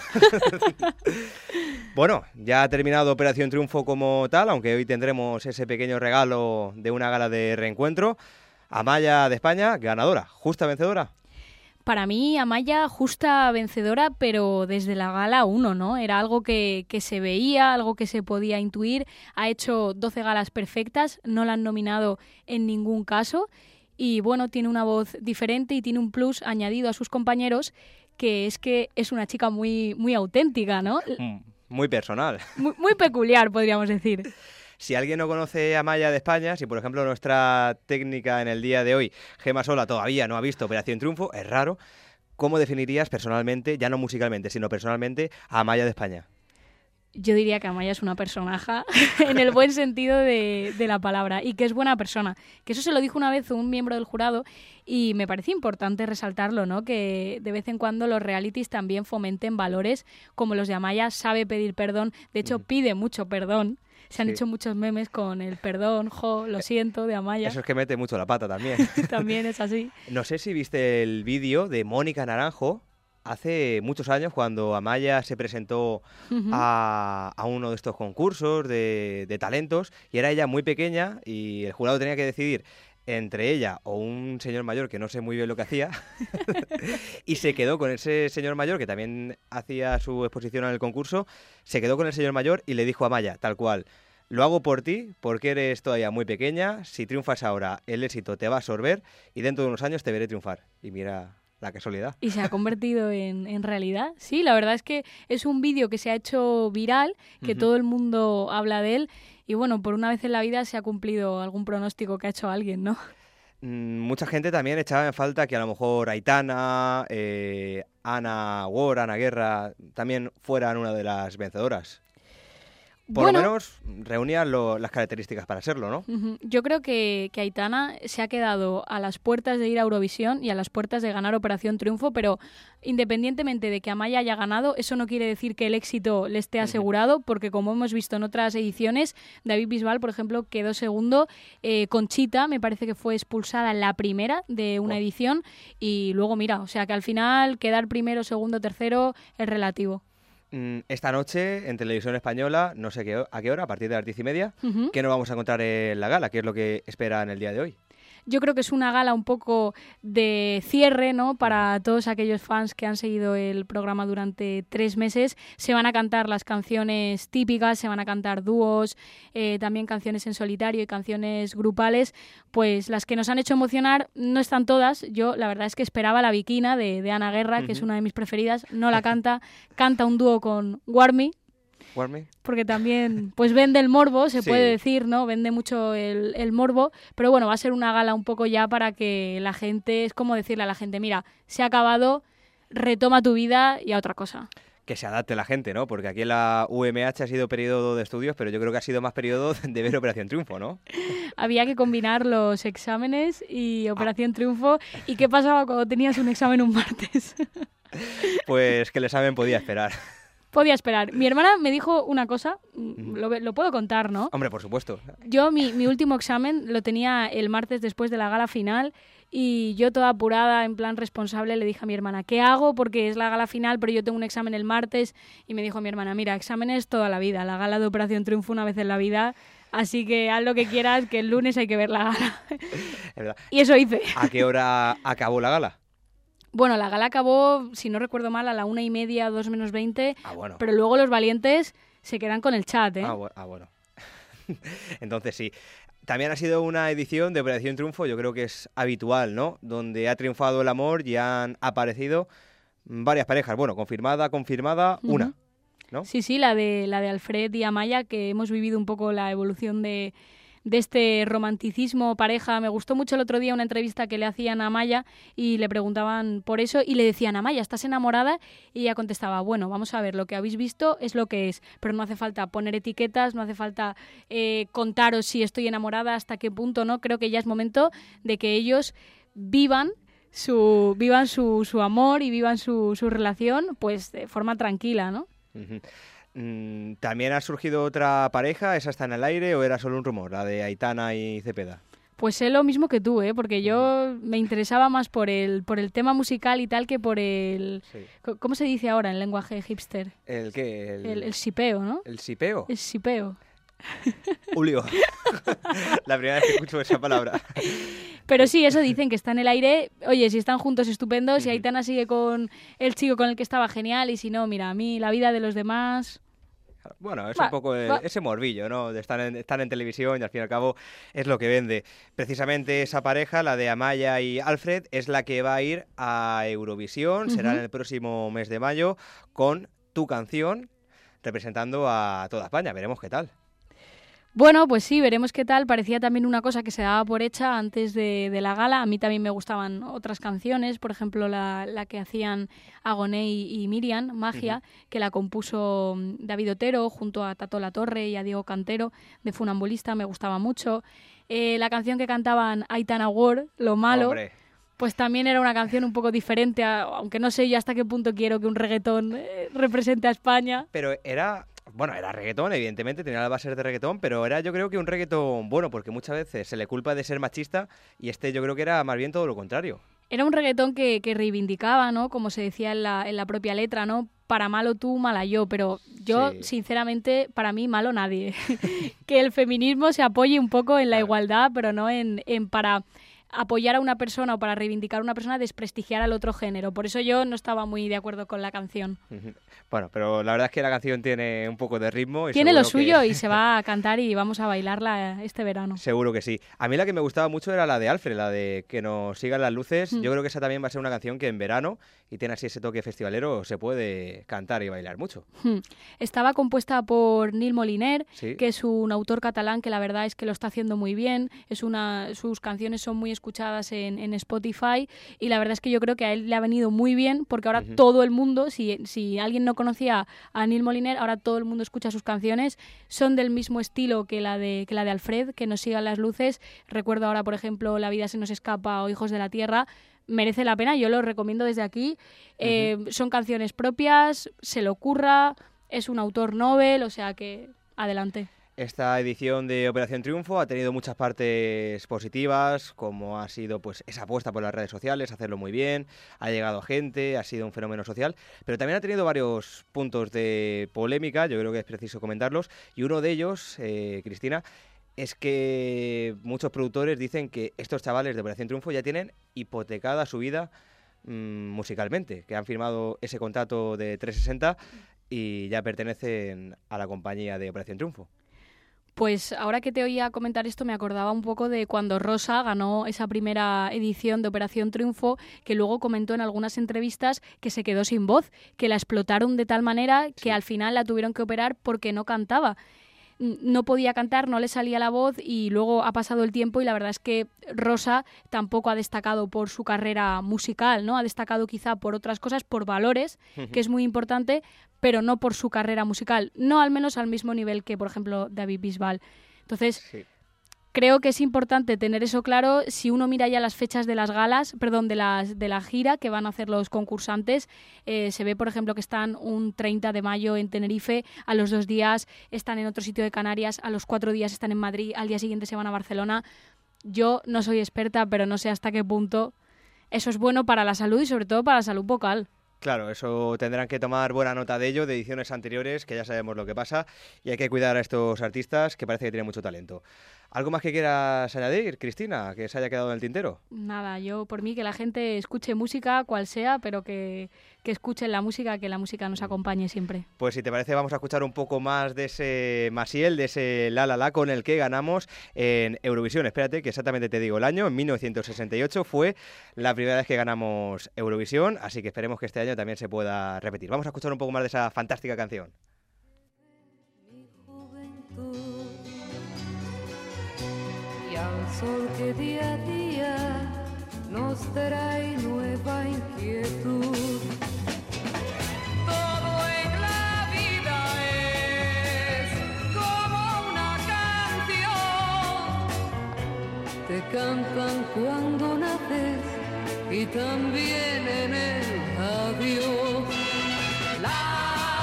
Bueno, ya ha terminado Operación Triunfo como tal, aunque hoy tendremos ese pequeño regalo de una gala de reencuentro. Amaya de España, ganadora, justa vencedora. Para mí, Amaya, justa vencedora, pero desde la gala uno, ¿no? Era algo que, que se veía, algo que se podía intuir. Ha hecho doce galas perfectas, no la han nominado en ningún caso. Y bueno, tiene una voz diferente y tiene un plus añadido a sus compañeros, que es que es una chica muy, muy auténtica, ¿no? Muy personal. Muy, muy peculiar, podríamos decir. Si alguien no conoce a Amaya de España, si por ejemplo nuestra técnica en el día de hoy, Gema Sola, todavía no ha visto Operación Triunfo, es raro, ¿cómo definirías personalmente, ya no musicalmente, sino personalmente, a Amaya de España? Yo diría que Amaya es una personaja en el buen sentido de, de la palabra y que es buena persona. Que eso se lo dijo una vez un miembro del jurado y me parece importante resaltarlo, ¿no? Que de vez en cuando los realities también fomenten valores como los de Amaya, sabe pedir perdón, de hecho pide mucho perdón. Se han Sí. hecho muchos memes con el perdón, jo, lo siento, de Amaya. Eso es que mete mucho la pata también. También es así. No sé si viste el vídeo de Mónica Naranjo hace muchos años cuando Amaya se presentó Ujú. a, a uno de estos concursos de, de talentos y era ella muy pequeña y el jurado tenía que decidir entre ella o un señor mayor que no sé muy bien lo que hacía y se quedó con ese señor mayor que también hacía su exposición en el concurso, se quedó con el señor mayor y le dijo a Amaya, tal cual, Lo hago por ti, porque eres todavía muy pequeña. Si triunfas ahora, el éxito te va a absorber y dentro de unos años te veré triunfar. Y mira la casualidad. Y se ha convertido en, en realidad. Sí, la verdad es que es un vídeo que se ha hecho viral, que uh-huh. todo el mundo habla de él. Y bueno, por una vez en la vida se ha cumplido algún pronóstico que ha hecho alguien, ¿no? Mucha gente también echaba en falta que a lo mejor Aitana, eh, Ana Ward, Ana Guerra, también fueran una de las vencedoras. Por bueno, lo menos reunían lo, las características para serlo, ¿no? Uh-huh. Yo creo que, que Aitana se ha quedado a las puertas de ir a Eurovisión y a las puertas de ganar Operación Triunfo, pero independientemente de que Amaya haya ganado, eso no quiere decir que el éxito le esté asegurado, uh-huh. porque como hemos visto en otras ediciones, David Bisbal, por ejemplo, quedó segundo. Eh, Conchita me parece que fue expulsada en la primera de una oh. edición y luego mira, o sea que al final quedar primero, segundo, tercero es relativo. Esta noche en Televisión Española, no sé qué, a qué hora, a partir de las diez y media, uh-huh. ¿qué nos vamos a encontrar en la gala? ¿Qué es lo que espera en el día de hoy? Yo creo que es una gala un poco de cierre, ¿no? Para todos aquellos fans que han seguido el programa durante tres meses. Se van a cantar las canciones típicas, se van a cantar dúos, eh, también canciones en solitario y canciones grupales. Pues las que nos han hecho emocionar no están todas. Yo la verdad es que esperaba La Viquina de, de Ana Guerra, uh-huh. que es una de mis preferidas. No la canta, canta un dúo con Warmy. Warmy. Porque también pues vende el morbo, se sí. puede decir, ¿no? Vende mucho el, el morbo, pero bueno, va a ser una gala un poco ya para que la gente, es como decirle a la gente, mira, se ha acabado, retoma tu vida y a otra cosa. Que se adapte la gente, ¿no? Porque aquí en la U M H ha sido periodo de estudios, pero yo creo que ha sido más periodo de ver Operación Triunfo, ¿no? Había que combinar los exámenes y Operación ah. Triunfo. ¿Y qué pasaba cuando tenías un examen un martes? Pues que el examen podía esperar. Podía esperar. Mi hermana me dijo una cosa, lo, lo puedo contar, ¿no? Hombre, por supuesto. Yo mi, mi último examen lo tenía el martes después de la gala final y yo toda apurada, en plan responsable, le dije a mi hermana, ¿qué hago? Porque es la gala final, pero yo tengo un examen el martes. Y me dijo mi hermana, mira, exámenes toda la vida, la gala de Operación Triunfo una vez en la vida, así que haz lo que quieras, que el lunes hay que ver la gala. Es verdad. Y eso hice. ¿A qué hora acabó la gala? Bueno, la gala acabó, si no recuerdo mal, a la una y media, dos menos veinte, ah, bueno. pero luego los valientes se quedan con el chat, ¿eh? Ah, bu- ah bueno. Entonces sí. También ha sido una edición de Operación Triunfo, yo creo que es habitual, ¿no? Donde ha triunfado el amor y han aparecido varias parejas. Bueno, confirmada, confirmada, uh-huh. una, ¿no? Sí, sí, la de, la de Alfred y Amaya, que hemos vivido un poco la evolución de... de este romanticismo pareja. Me gustó mucho el otro día una entrevista que le hacían a Amaya y le preguntaban por eso y le decían, Amaya, ¿estás enamorada? Y ella contestaba, bueno, vamos a ver, lo que habéis visto es lo que es, pero no hace falta poner etiquetas, no hace falta eh, contaros si estoy enamorada, hasta qué punto, ¿no? Creo que ya es momento de que ellos vivan su, vivan su, su amor y vivan su, su relación pues de forma tranquila, ¿no? Uh-huh. ¿También ha surgido otra pareja? ¿Esa está en el aire o era solo un rumor, la de Aitana y Cepeda? Pues sé lo mismo que tú, ¿eh? Porque yo me interesaba más por el por el tema musical y tal que por el... Sí. ¿Cómo se dice ahora en lenguaje hipster? ¿El qué? El, el, el sipeo, ¿no? ¿El sipeo? El sipeo. Julio. La primera vez que escucho esa palabra. Pero sí, eso dicen que está en el aire. Oye, si están juntos, estupendo. Si Aitana sigue con el chico con el que estaba, genial. Y si no, mira, a mí la vida de los demás... Bueno, es va, un poco el, ese morbillo, ¿no? De estar en, estar en televisión y al fin y al cabo es lo que vende. Precisamente esa pareja, la de Amaya y Alfred, es la que va a ir a Eurovisión. Uh-huh. Será en el próximo mes de mayo con Tu Canción representando a toda España. Veremos qué tal. Bueno, pues sí, veremos qué tal. Parecía también una cosa que se daba por hecha antes de, de la gala. A mí también me gustaban otras canciones, por ejemplo, la, la que hacían Agoné y, y Miriam, Magia, uh-huh. que la compuso David Otero junto a Tato Latorre y a Diego Cantero, de Funambulista, me gustaba mucho. Eh, la canción que cantaban Aitana Ward, Lo Malo... ¡Hombre! Pues también era una canción un poco diferente, a, aunque no sé yo hasta qué punto quiero que un reggaetón eh, represente a España. Pero era... Bueno, era reggaetón, evidentemente, tenía las bases de reggaetón, pero era yo creo que un reggaetón bueno, porque muchas veces se le culpa de ser machista y este yo creo que era más bien todo lo contrario. Era un reggaetón que, que reivindicaba, ¿no? Como se decía en la, en la propia letra, ¿no? Para malo tú, mala yo, pero yo, sí. sinceramente, para mí, malo nadie. Que el feminismo se apoye un poco en la claro. igualdad, pero no en, en para... apoyar a una persona o para reivindicar a una persona desprestigiar al otro género. Por eso yo no estaba muy de acuerdo con la canción. Bueno, pero la verdad es que la canción tiene un poco de ritmo. Y tiene lo suyo que... y se va a cantar y vamos a bailarla este verano. Seguro que sí. A mí la que me gustaba mucho era la de Alfred, la de Que nos sigan las luces. Mm. Yo creo que esa también va a ser una canción que en verano, y tiene así ese toque festivalero, se puede cantar y bailar mucho. Mm. Estaba compuesta por Nil Moliner, ¿Sí? que es un autor catalán que la verdad es que lo está haciendo muy bien. Es una, sus canciones son muy escuchadas en, en Spotify y la verdad es que yo creo que a él le ha venido muy bien porque ahora uh-huh. todo el mundo, si, si alguien no conocía a Nil Moliner, ahora todo el mundo escucha sus canciones. Son del mismo estilo que la de, que la de Alfred, Que nos sigan las luces. Recuerdo ahora, por ejemplo, La vida se nos escapa o Hijos de la tierra. Merece la pena, yo lo recomiendo desde aquí. Eh, uh-huh. Son canciones propias, se lo curra, es un autor novel, o sea que adelante. Esta edición de Operación Triunfo ha tenido muchas partes positivas, como ha sido pues esa apuesta por las redes sociales, hacerlo muy bien, ha llegado gente, ha sido un fenómeno social, pero también ha tenido varios puntos de polémica, yo creo que es preciso comentarlos, y uno de ellos, eh, Cristina, es que muchos productores dicen que estos chavales de Operación Triunfo ya tienen hipotecada su vida mmm, musicalmente, que han firmado ese contrato de trescientos sesenta y ya pertenecen a la compañía de Operación Triunfo. Pues ahora que te oía comentar esto me acordaba un poco de cuando Rosa ganó esa primera edición de Operación Triunfo, que luego comentó en algunas entrevistas que se quedó sin voz, que la explotaron de tal manera que sí. al final la tuvieron que operar porque no cantaba. No podía cantar, no le salía la voz y luego ha pasado el tiempo y la verdad es que Rosa tampoco ha destacado por su carrera musical, ¿no? Ha destacado quizá por otras cosas, por valores, uh-huh. que es muy importante, pero no por su carrera musical, no al menos al mismo nivel que, por ejemplo, David Bisbal. Entonces, sí. creo que es importante tener eso claro. Si uno mira ya las fechas de las galas, perdón, de las de la gira que van a hacer los concursantes, eh, se ve, por ejemplo, que están un treinta de mayo en Tenerife, a los dos días están en otro sitio de Canarias, a los cuatro días están en Madrid, al día siguiente se van a Barcelona. Yo no soy experta, pero no sé hasta qué punto eso es bueno para la salud y sobre todo para la salud vocal. Claro, eso tendrán que tomar buena nota de ello, de ediciones anteriores, que ya sabemos lo que pasa, y hay que cuidar a estos artistas que parece que tienen mucho talento. ¿Algo más que quieras añadir, Cristina, que se haya quedado en el tintero? Nada, yo por mí que la gente escuche música, cual sea, pero que, que escuchen la música, que la música nos acompañe siempre. Pues si te parece vamos a escuchar un poco más de ese Maciel, de ese La La La con el que ganamos en Eurovisión. Espérate que exactamente te digo el año, en mil novecientos sesenta y ocho fue la primera vez que ganamos Eurovisión, así que esperemos que este año también se pueda repetir. Vamos a escuchar un poco más de esa fantástica canción. Y al sol que día a día nos trae nueva inquietud. Todo en la vida es como una canción. Te cantan cuando naces y también en el adiós. La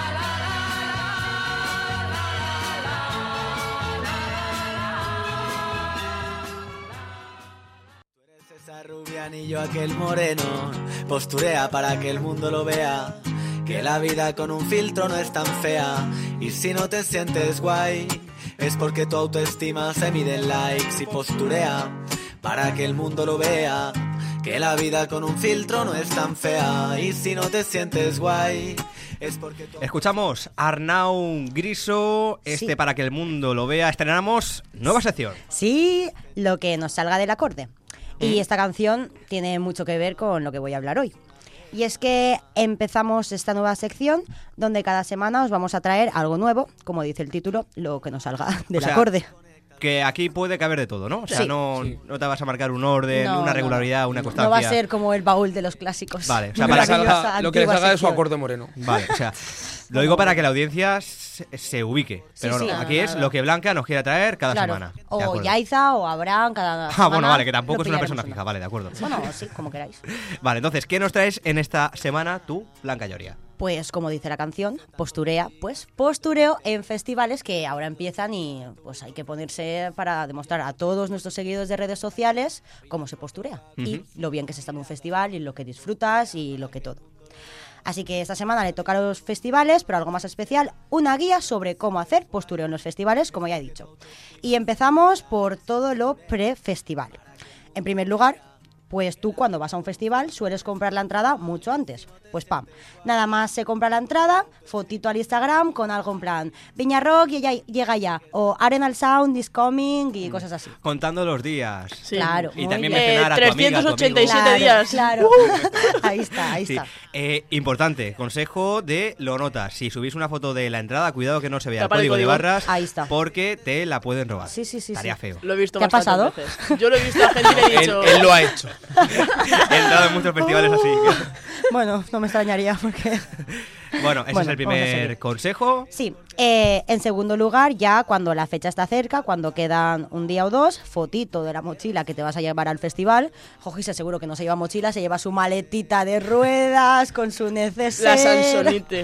esa rubia ni yo aquel moreno, posturea para que el mundo lo vea, que la vida con un filtro no es tan fea, y si no te sientes guay, es porque tu autoestima se mide en likes, y posturea para que el mundo lo vea, que la vida con un filtro no es tan fea, y si no te sientes guay, es porque tu... Escuchamos Arnau Griso, este sí. Para que el mundo lo vea, estrenamos nueva sección. Sí, lo que nos salga del acorde. Y esta canción tiene mucho que ver con lo que voy a hablar hoy. Y es que empezamos esta nueva sección donde cada semana os vamos a traer algo nuevo, como dice el título, lo que nos salga del o sea, acorde. Que aquí puede caber de todo, ¿no? O sea, sí. no, Sí. no te vas a marcar un orden, no, una regularidad, no, una no. constancia. No va a ser como el baúl de los clásicos. Vale, o sea, para para salga, lo que le salga de su acorde moreno. Vale, o sea, lo digo para que la audiencia se, se ubique. Pero sí, no, sí, aquí no, es no. lo que Blanca nos quiera traer cada claro. semana. O Yaiza o Abraham cada Ah, semana. bueno, vale, que tampoco lo es una persona pillaremos fija, vale, de acuerdo. Bueno, sí, como queráis. Vale, entonces, ¿qué nos traes en esta semana tú, Blanca Lloria? Pues como dice la canción, posturea, pues postureo en festivales que ahora empiezan y pues hay que ponerse para demostrar a todos nuestros seguidores de redes sociales cómo se posturea uh-huh. y lo bien que se está en un festival y lo que disfrutas y lo que todo. Así que esta semana le toca a los festivales, pero algo más especial, una guía sobre cómo hacer postureo en los festivales, como ya he dicho. Y empezamos por todo lo pre-festival. En primer lugar, pues tú cuando vas a un festival sueles comprar la entrada mucho antes. Pues pam, nada más se compra la entrada, fotito al Instagram con algo en plan Viña Rock y ya, llega ya, o Arenal Sound is coming y cosas así. Contando los días. Sí. Claro. Y muy también bien. mencionar a tu amiga, a tu trescientos ochenta y siete amigo. Claro, días. claro. Uh. Ahí está, ahí Sí. está. Eh, importante, consejo de lo notas. Si subís una foto de la entrada, cuidado que no se vea el Tapa el código de código. barras, Ahí está. porque te la pueden robar. Sí, sí, sí, Estaría sí. feo. Lo he visto ¿Te ha bastantes pasado? veces. Yo lo he visto a gente y le he Él, dicho... él lo ha hecho. He entrado en muchos festivales así. Bueno, no me extrañaría porque... Bueno, ese Bueno, es el vamos a primer seguir. consejo. Sí, eh, en segundo lugar, ya cuando la fecha está cerca, cuando quedan un día o dos, fotito de la mochila que te vas a llevar al festival. Jojise seguro que no se lleva mochila, se lleva su maletita de ruedas con su neceser. La Sansonite.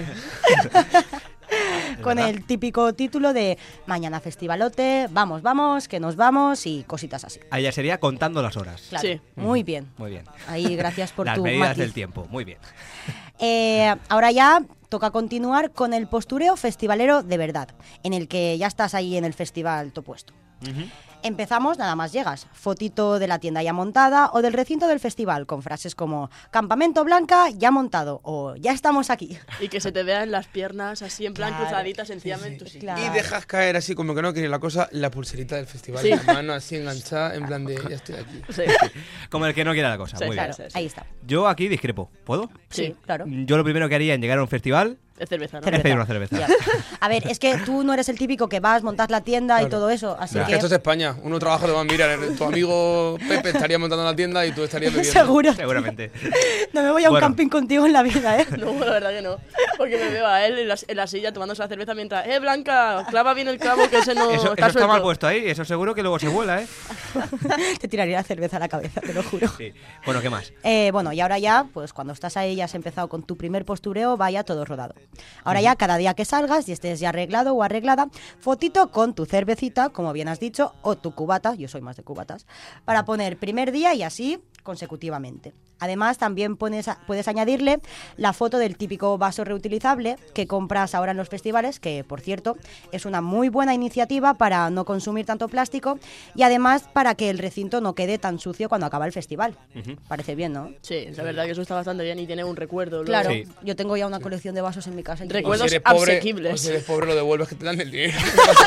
Con el típico título de Mañana festivalote, vamos, vamos, que nos vamos y cositas así. Ahí ya sería contando las horas. Claro, Sí. muy bien. Muy bien. Ahí, gracias por Las tu medidas matiz. del tiempo. Muy bien. Eh, ahora ya toca continuar con el postureo festivalero de verdad, en el que ya estás ahí en el festival to puesto. Empezamos, nada más llegas, fotito de la tienda ya montada o del recinto del festival con frases como Campamento Blanca ya montado o ya estamos aquí. Y que se te vean las piernas así en plan Claro. cruzaditas encima en tu sitio. Claro. Y dejas caer así como que no quería la cosa, la pulserita del festival, Sí. la mano así enganchada, en plan de ya estoy aquí. Sí, Como el que no quiera la cosa. Sí, Muy claro. bien. sí. Ahí está. Yo aquí discrepo. ¿Puedo? Sí, claro. Yo lo primero que haría en llegar a un festival es cerveza, ¿no? Cerveza. es pedir una cerveza. Ya. A ver, es que tú no eres el típico que vas, montas la tienda y Claro. todo eso, así Ya. Que que... esto es España, uno trabaja de más, mira, tu amigo Pepe estaría montando la tienda y tú estarías bebiendo. Seguro. Seguramente. No me voy a un Bueno. camping contigo en la vida, ¿eh? No, la verdad que no. Porque me veo a él en la, en la silla tomándose la cerveza mientras... ¡Eh, Blanca! Clava bien el clavo que ese no Eso, eso está está suelto. mal puesto ahí. Eso seguro que luego se vuela, ¿eh? Te tiraría la cerveza a la cabeza, te lo juro. Sí. Bueno, ¿qué más? Eh, bueno, y ahora ya, pues cuando estás ahí, ya has empezado con tu primer postureo, vaya todo rodado. Ahora ya, cada día que salgas y estés ya arreglado o arreglada, fotito con tu cervecita, como bien has dicho, o tu cubata, yo soy más de cubatas, para poner primer día y así consecutivamente. Además, también pones a- puedes añadirle la foto del típico vaso reutilizable que compras ahora en los festivales, que, por cierto, es una muy buena iniciativa para no consumir tanto plástico y además para que el recinto no quede tan sucio cuando acaba el festival. Parece bien, ¿no? Sí, la verdad que eso está bastante bien y tiene un recuerdo. luego. Claro, Sí. yo tengo ya una colección de vasos en mi casa. increíble. O Recuerdos si eres pobre, asequibles. o si eres pobre lo devuelves que te dan el dinero.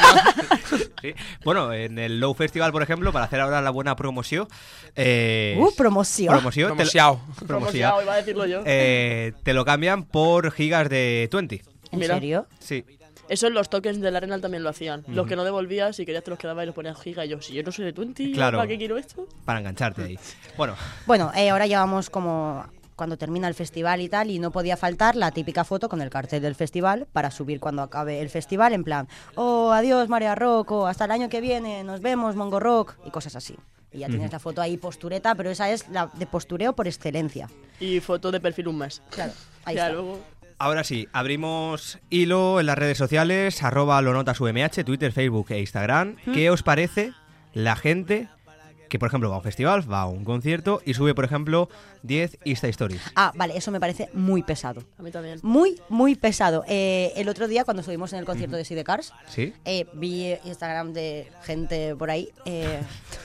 Sí. Bueno, en el Low Festival, por ejemplo, para hacer ahora la buena promoción. Eh, Uh, promoción. promoción. te lo- Promosiao. promoción. Como iba a decirlo yo. Eh, te lo cambian por gigas de veinte. ¿En Mira. serio? Sí. Eso en los tokens del Arenal también lo hacían. Los que no devolvías, si querías te los quedabas y los ponías giga. Y yo, si yo no soy de veinte, Claro. ¿para qué quiero esto? Para engancharte ahí. Bueno, Bueno, eh, ahora ya vamos como cuando termina el festival y tal, y no podía faltar la típica foto con el cartel del festival para subir cuando acabe el festival, en plan, oh, adiós Marea Rock, o hasta el año que viene, nos vemos Mongo Rock, y cosas así. Y ya tienes la foto ahí postureta, pero esa es la de postureo por excelencia. Y foto de perfil un mes. Claro, ahí ya está. luego... ahora sí, abrimos hilo en las redes sociales, arroba lonotasumh, Twitter, Facebook e Instagram. ¿Qué os parece la gente que, por ejemplo, va a un festival, va a un concierto y sube, por ejemplo, diez Insta Stories? Ah, vale, eso me parece muy pesado. A mí también. Muy, muy pesado. Eh, el otro día, cuando estuvimos en el concierto de Sidecars, ¿Sí? eh, vi Instagram de gente por ahí. eh,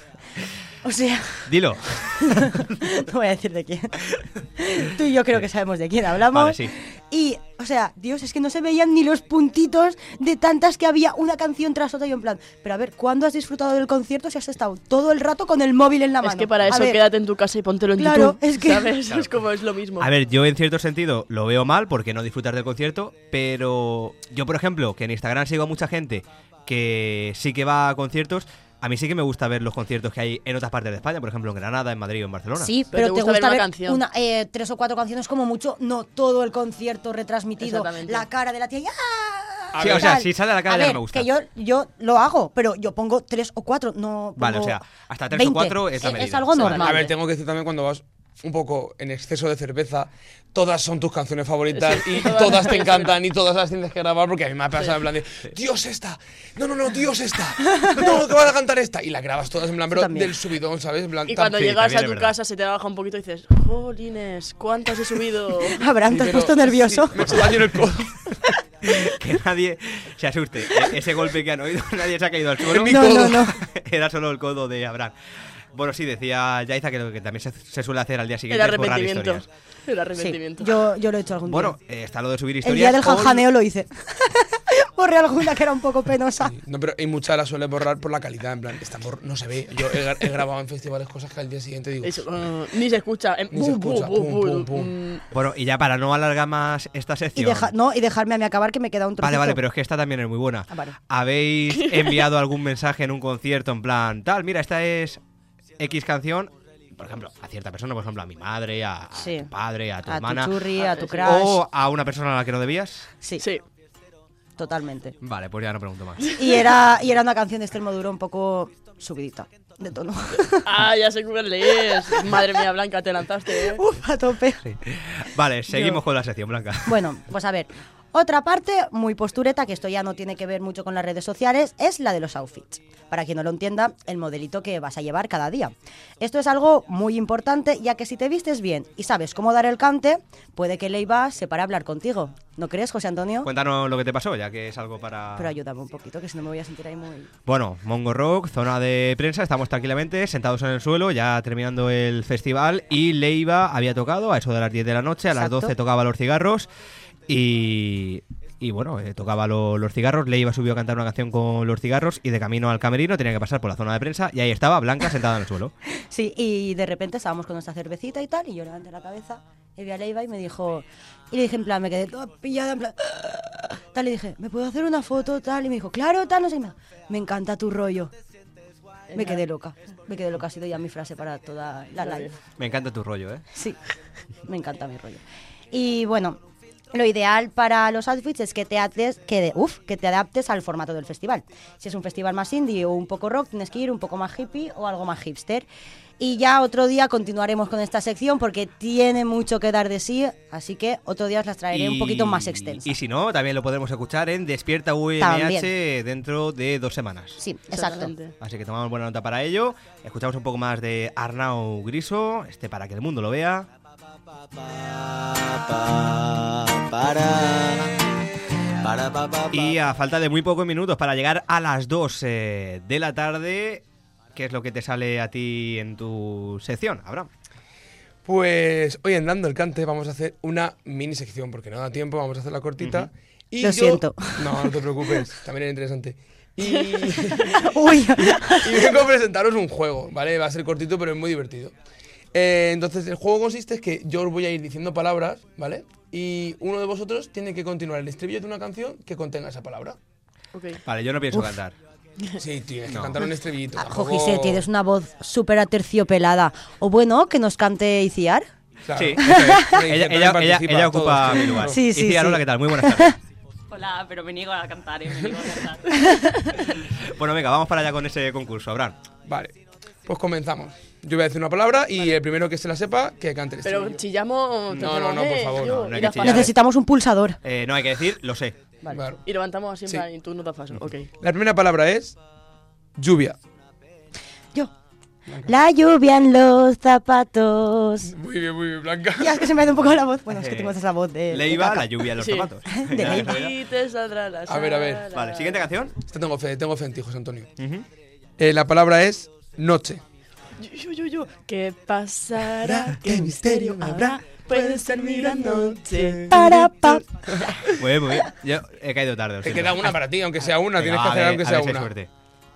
o sea, Dilo. no voy a decir de quién. Tú y yo creo que sabemos de quién hablamos. Vale, sí. Y, o sea, Dios, es que no se veían ni los puntitos de tantas que había una canción tras otra. Y yo en plan, pero a ver, ¿cuándo has disfrutado del concierto si has estado todo el rato con el móvil en la mano? Es que para A eso ver, quédate en tu casa y póntelo en Claro, YouTube. es que- ¿Sabes? Es como es lo mismo. A ver, yo en cierto sentido lo veo mal porque no disfrutar del concierto, pero yo, por ejemplo, que en Instagram sigo a mucha gente que sí que va a conciertos, a mí sí que me gusta ver los conciertos que hay en otras partes de España, por ejemplo en Granada, en Madrid o en Barcelona. Sí, Pero pero, te te gusta gusta, ver una ver canción. una, eh, tres o cuatro canciones como mucho, no todo el concierto retransmitido, Exactamente. la cara de la tía y ¡ah! Sí, y o sea, tal. si sale a la cara A ya no ver, me gusta. que yo, yo lo hago, pero yo pongo tres o cuatro, no Vale, pongo o sea, hasta tres o veinte. cuatro es la Eh, medida. Es algo Sí, normal. A ver, tengo que decir también cuando vas un poco en exceso de cerveza, todas son tus canciones favoritas Sí, y todas. todas te encantan y todas las tienes que grabar porque a mí me ha pasado en plan de Dios esta, no, no, no, Dios esta, no, que vas a cantar esta y la grabas todas en plan, pero también. del subidón, ¿sabes? En plan, Y tan- cuando sí, llegas también a es tu verdad. casa se te baja un poquito y dices, jolines, ¿cuántas he subido? Abraham, Sí, te has pero- puesto nervioso. Me he hecho daño en el codo. Que nadie se asuste. E- Ese golpe que han oído, nadie se ha caído al suelo. mi No, codo. no, no. Era solo el codo de Abraham. Bueno, sí, decía Yaiza que lo que también se, se suele hacer al día siguiente El es borrar arrepentimiento. historias. El arrepentimiento. Sí, yo, yo lo he hecho algún Bueno, día. eh, está lo de subir El historias. día del con- janjaneo lo hice. Borré alguna que era un poco penosa. Sí, no, pero y muchas las suele borrar por la calidad, en plan, está bor- no se ve. Yo he, gra- he grabado en festivales cosas que al día siguiente digo. Eso, uh, ni se escucha. em, Ni se bu, bu, escucha, bu, pum, bu, pum, pum. mm, Bueno, y ya para no alargar más esta Y, sección. deja, no, y dejarme a mí acabar que me queda un trocito. Vale, vale, pero es que esta también es muy buena. Ah, vale. ¿Habéis enviado algún mensaje en un concierto en plan, tal, mira, esta es X canción? Por ejemplo, a cierta persona, por ejemplo, a mi madre, a, a Sí. tu padre, a tu A hermana. tu churri, a tu sí. crush. O a una persona a la que no debías. Sí, Sí. totalmente. Vale, pues ya no pregunto más. Y era, y era una canción de Extremo Duro un poco subidita, de tono. Ah, ya sé cuál lees. Madre mía, Blanca, te lanzaste, ¿eh? Uf, a tope. Vale, seguimos con la sección, Blanca. Bueno, pues a ver. Otra parte muy postureta, que esto ya no tiene que ver mucho con las redes sociales, es la de los outfits. Para quien no lo entienda, el modelito que vas a llevar cada día. Esto es algo muy importante, ya que si te vistes bien y sabes cómo dar el cante, puede que Leiva se pare a hablar contigo. ¿No crees, José Antonio? Cuéntanos lo que te pasó, ya que es algo para... Pero ayúdame un poquito, que si no me voy a sentir ahí muy... Bueno, Mongo Rock, zona de prensa, estamos tranquilamente sentados en el suelo, ya terminando el festival, y Leiva había tocado a eso de las diez de la noche, a las Exacto. doce tocaba Los Cigarros, y... Y bueno, eh, tocaba lo- Los Cigarros, Leiva subió a cantar una canción con Los Cigarros, y de camino al camerino tenía que pasar por la zona de prensa, y ahí estaba Blanca sentada en el suelo. Sí, y de repente estábamos con nuestra cervecita y tal, y yo levanté la cabeza, y vi a Leiva y me dijo... Y le dije, en plan, me quedé toda pillada, en plan... Tal, le dije, ¿me puedo hacer una foto, tal? Y me dijo, claro, tal, no sé qué. Me encanta tu rollo. Me quedé loca, me quedé loca, ha sido ya mi frase para toda la live. Me encanta tu rollo, ¿eh? Sí, me encanta mi rollo. Y bueno, lo ideal para los outfits es que te, adaptes, que, de- uf, que te adaptes al formato del festival. Si es un festival más indie o un poco rock, tienes que ir un poco más hippie o algo más hipster. Y ya otro día continuaremos con esta sección porque tiene mucho que dar de sí, así que otro día os las traeré un poquito más extensas. Y si no, también lo podremos escuchar en Despierta U M H También. dentro de dos semanas. Sí, exacto. Exactamente. Así que tomamos buena nota para ello. Escuchamos un poco más de Arnau Griso, este para que el mundo lo vea. Pa, para, para, pa, pa, pa. Y a falta de muy pocos minutos para llegar a las dos eh, de la tarde, ¿qué es lo que te sale a ti en tu sección, Abraham? Pues hoy en Dando el Cante vamos a hacer una mini sección, porque no da tiempo, vamos a hacerla cortita. Y Lo yo- siento. No, no te preocupes, también era interesante. Y, Uy, y vengo a presentaros un juego, ¿vale? Va a ser cortito, pero es muy divertido. Eh, entonces, el juego consiste en que yo os voy a ir diciendo palabras, ¿vale? Y uno de vosotros tiene que continuar el estribillo de una canción que contenga esa palabra. Ok. Vale, yo no pienso cantar. Sí, tienes que No. cantar un estribillito. ah, tampoco- Jojise, tienes una voz súper aterciopelada. O bueno, que nos cante Iciar. Claro. Sí, eso es. ella, también ella, ella, participa, ella todos, ocupa claro. mi lugar. Sí, sí, Iciar, sí. hola, ¿qué tal? Muy buenas tardes. Hola, pero me niego a cantar, ¿eh? Me niego a cantar. Bueno, venga, vamos para allá con ese concurso, Abraham. Vale, pues comenzamos. Yo voy a decir una palabra y el primero que se la sepa, que cante el Pero estribillo. chillamos. No, no, no, por favor, no, no hay y que la chillar. fa- Necesitamos un pulsador. Eh, no hay que decir, lo sé. Vale. Claro. Y levantamos así en Sí. plan, y tú no te paso. Ok. La primera palabra es lluvia. Yo. La lluvia en los zapatos. Muy bien, muy bien, Blanca. Ya es que se me hace un poco la voz. Bueno, es que Eh, tengo esa voz de. Leiva, de la caca. lluvia en los Sí. zapatos. De Ya, Leiva. eso ya. Y te saldrá la A ver, a ver. sala. Vale, siguiente canción. Esta tengo fe, tengo fe en ti, José Antonio. Ujú. Eh, la palabra es noche. Yo, yo, yo. ¿Qué pasará? ¿Qué misterio habrá? Puede ser mi gran noche. Para, pa. Muy bien, muy bien. Yo he caído tarde. lo Te siento. queda una para ti, aunque sea una, Venga, tienes va, que a hacer ver, aunque a sea ver si hay una. suerte.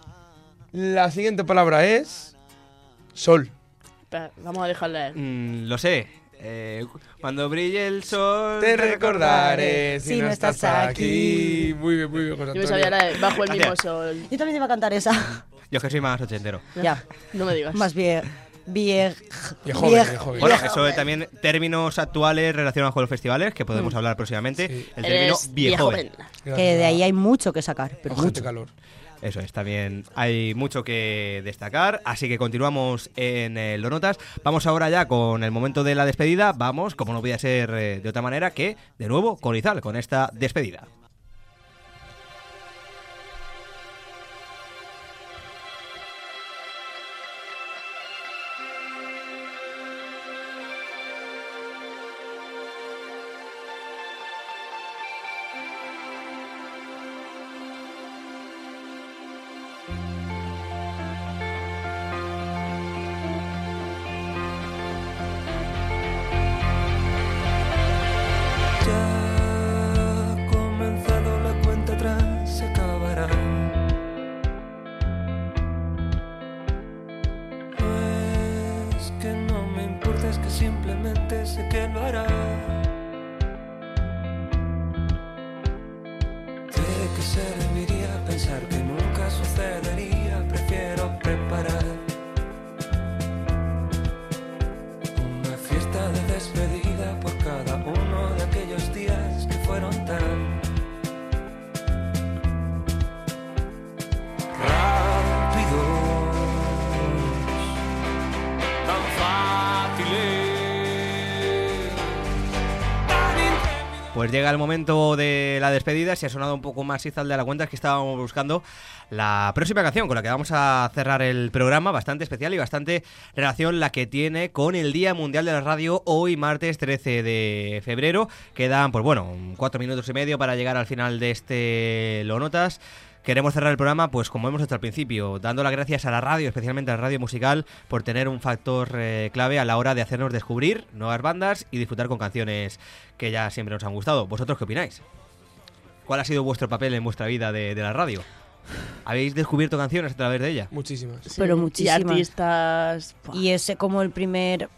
La siguiente palabra es sol. Espera, vamos a dejarla. Mm, lo sé. Eh, cuando brille el sol. Te recordaré si, si no estás aquí. aquí. Muy bien, muy bien, José Yo me Antonio. sabía la de bajo el mismo Gracias. sol. Yo también iba a cantar esa. Yo es que soy más ochentero. Ya. No me digas. Más bien. Bien. Viejo joven, viejo joven. Bueno, Viejo eso joven. también términos actuales relacionados con los festivales que podemos hablar próximamente. Sí. El término Eres viejo. joven. Que de ahí hay mucho que sacar. Pero Ojete mucho. calor. Eso es, también hay mucho que destacar, así que continuamos en eh, Lo Notas. Vamos ahora ya con el momento de la despedida. Vamos, como no podía ser eh, de otra manera, que de nuevo con Izal, con esta despedida. quién lo hará. De que se debería pensar que nunca sucedería, prefiero preparar una fiesta de despedida por cada uno de aquellos días que fueron tan rápidos, tan fáciles. Pues llega el momento de la despedida. Si ha sonado un poco más Izal de la cuenta, es que estábamos buscando la próxima canción con la que vamos a cerrar el programa, bastante especial y bastante relación la que tiene con el Día Mundial de la Radio, hoy martes trece de febrero. Quedan, pues bueno, cuatro minutos y medio para llegar al final de este Lo Notas. Queremos cerrar el programa, pues como hemos hecho al principio, dando las gracias a la radio, especialmente a la radio musical, por tener un factor eh, clave a la hora de hacernos descubrir nuevas bandas y disfrutar con canciones que ya siempre nos han gustado. ¿Vosotros qué opináis? ¿Cuál ha sido vuestro papel en vuestra vida de, de la radio? ¿Habéis descubierto canciones a través de ella? Muchísimas. Sí, Pero muchísimas. Y artistas... ¡buah! Y ese como el primer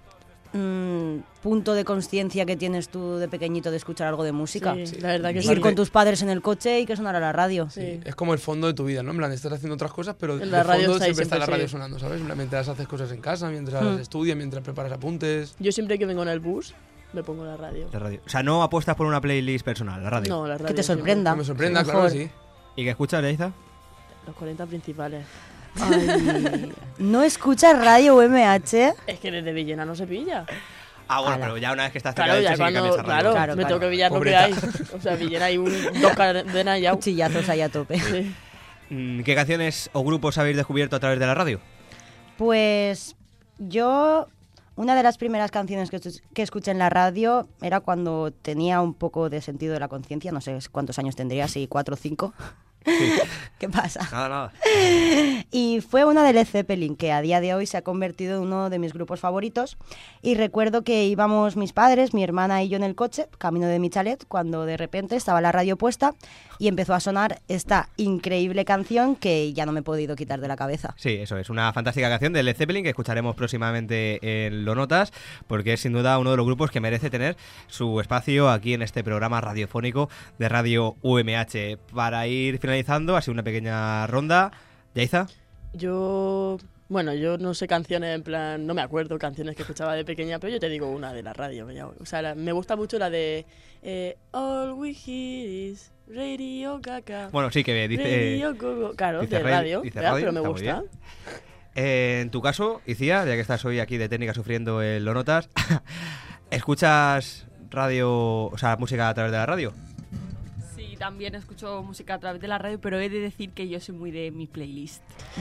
mm, punto de conciencia que tienes tú de pequeñito de escuchar algo de música. Sí, la verdad que Ir sí. con tus padres en el coche y que sonara la radio. Sí. Es como el fondo de tu vida, ¿no? En plan, estás haciendo otras cosas, pero En de la radio fondo está ahí siempre está la siempre, radio sí. sonando, ¿sabes? En plan, mientras haces cosas en casa, mientras Hmm. estudias, mientras preparas apuntes. Yo siempre que vengo en el bus me pongo la radio. La radio. O sea, no apuestas por una playlist personal, la radio. No, la radio. Que te siempre. sorprenda. Que me sorprenda, Sí, claro, mejor. sí. ¿Y qué escuchas, Yaiza? Los cuarenta principales. Ay, ¿no escuchas radio U M H? Es que desde Villena no se pilla. Ah, bueno, Ala. pero ya una vez que estás cerca Claro, de ya hecho, sí que cuando, cambias a radio. claro, Claro, me claro. tengo que pillar lo que Pobreta. hay. O sea, Villena hay un, dos cadenas ya. Cuchillazos ahí a tope. Sí. Mm, ¿Qué canciones o grupos habéis descubierto a través de la radio? Pues yo, una de las primeras canciones que, escu- que escuché en la radio era cuando tenía un poco de sentido de la conciencia, no sé cuántos años tendría, si cuatro o cinco. ¿Qué pasa? Nada, nada. Y fue una de Led Zeppelin, que a día de hoy se ha convertido en uno de mis grupos favoritos. Y recuerdo que íbamos mis padres, mi hermana y yo en el coche, camino de mi chalet, cuando de repente estaba la radio puesta y empezó a sonar esta increíble canción que ya no me he podido quitar de la cabeza. Sí, eso es una fantástica canción de Led Zeppelin que escucharemos próximamente en Lo Notas, porque es sin duda uno de los grupos que merece tener su espacio aquí en este programa radiofónico de Radio U M H. Para ir finalizando, así una pequeña ronda. Yaiza. Yo, bueno, yo no sé canciones, en plan, no me acuerdo canciones que escuchaba de pequeña, pero yo te digo una de la radio. ya, O sea, la- me gusta mucho la de eh, All We Hear Is Radio Gaga. Bueno, sí que dice... Radio Go Go. Claro, dice de radio- radio, dice ya, radio, pero me está muy gusta. bien. Eh, en tu caso, Icía, ya que estás hoy aquí de técnica sufriendo en Lo Notas, ¿escuchas radio, o sea, música a través de la radio? Sí, también escucho música a través de la radio, pero he de decir que yo soy muy de mi playlist.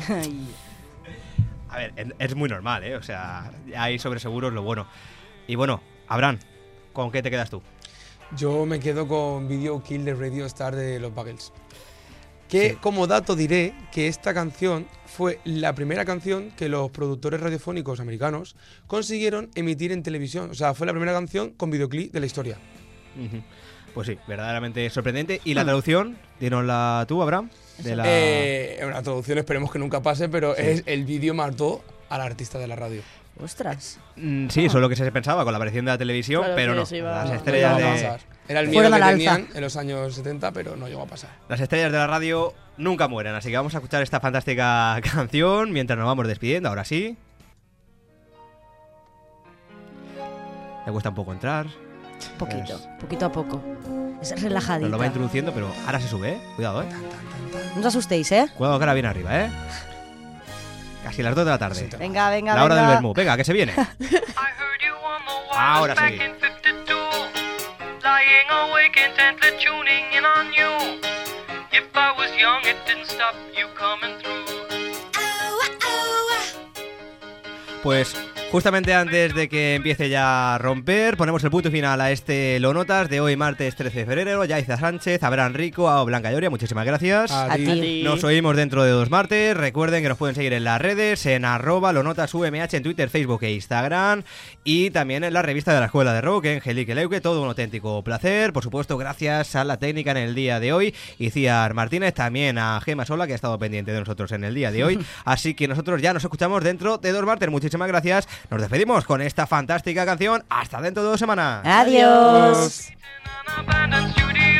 A ver, es- es muy normal, ¿eh? O sea, hay sobre seguros lo bueno. Y bueno, Abraham, ¿con qué te quedas tú? Yo me quedo con Video Kill de Radio Star de los Buggles. Que Sí. como dato diré que esta canción fue la primera canción que los productores radiofónicos americanos consiguieron emitir en televisión. O sea, fue la primera canción con videoclip de la historia. Ujú. Pues sí, verdaderamente sorprendente. ¿Y la traducción? Dínosla tú, Abraham. De la... Eh, una traducción esperemos que nunca pase, pero Sí. es el vídeo mató al artista de la radio. Ostras. Mm, sí, eso es lo que se pensaba con la aparición de la televisión, Claro, pero que no. se iba- Las no estrellas No llegó a de... pasar. Era el miedo Fueron que al alza. tenían en los años setenta, pero no llegó a pasar. Las estrellas de la radio nunca mueren, así que vamos a escuchar esta fantástica canción mientras nos vamos despidiendo. Ahora sí. Le cuesta un poco entrar. Poquito, Es- poquito a poco. Es relajadito. Nos lo va introduciendo, pero ahora se sube, ¿eh? Cuidado, ¿eh? No os asustéis, ¿eh? Cuidado que ahora viene arriba, ¿eh? Casi las dos de la tarde. Venga, venga, La hora venga. del vermú. Venga, que se viene. Ahora sí. Lying awake intently tuning in on you. If I was young, it didn't stop you coming through. Pues justamente antes de que empiece ya a romper, ponemos el punto final a este Lo Notas de hoy, martes trece de febrero. Yaiza Sánchez, Abraham Rico, a Blanca Lloria, muchísimas gracias. A A ti. A ti. ti. Nos oímos dentro de dos martes. Recuerden que nos pueden seguir en las redes, en arroba lonotas U M H en Twitter, Facebook e Instagram. Y también en la revista de la Escuela de Rock, en Angelique Leuque. Todo un auténtico placer. Por supuesto, gracias a la técnica en el día de hoy. Iciar Martínez, también a Gema Sola, que ha estado pendiente de nosotros en el día de hoy. Así que nosotros ya nos escuchamos dentro de dos martes. Muchísimas gracias. Nos despedimos con esta fantástica canción. Hasta dentro de dos semanas. Adiós. Abandoned studio.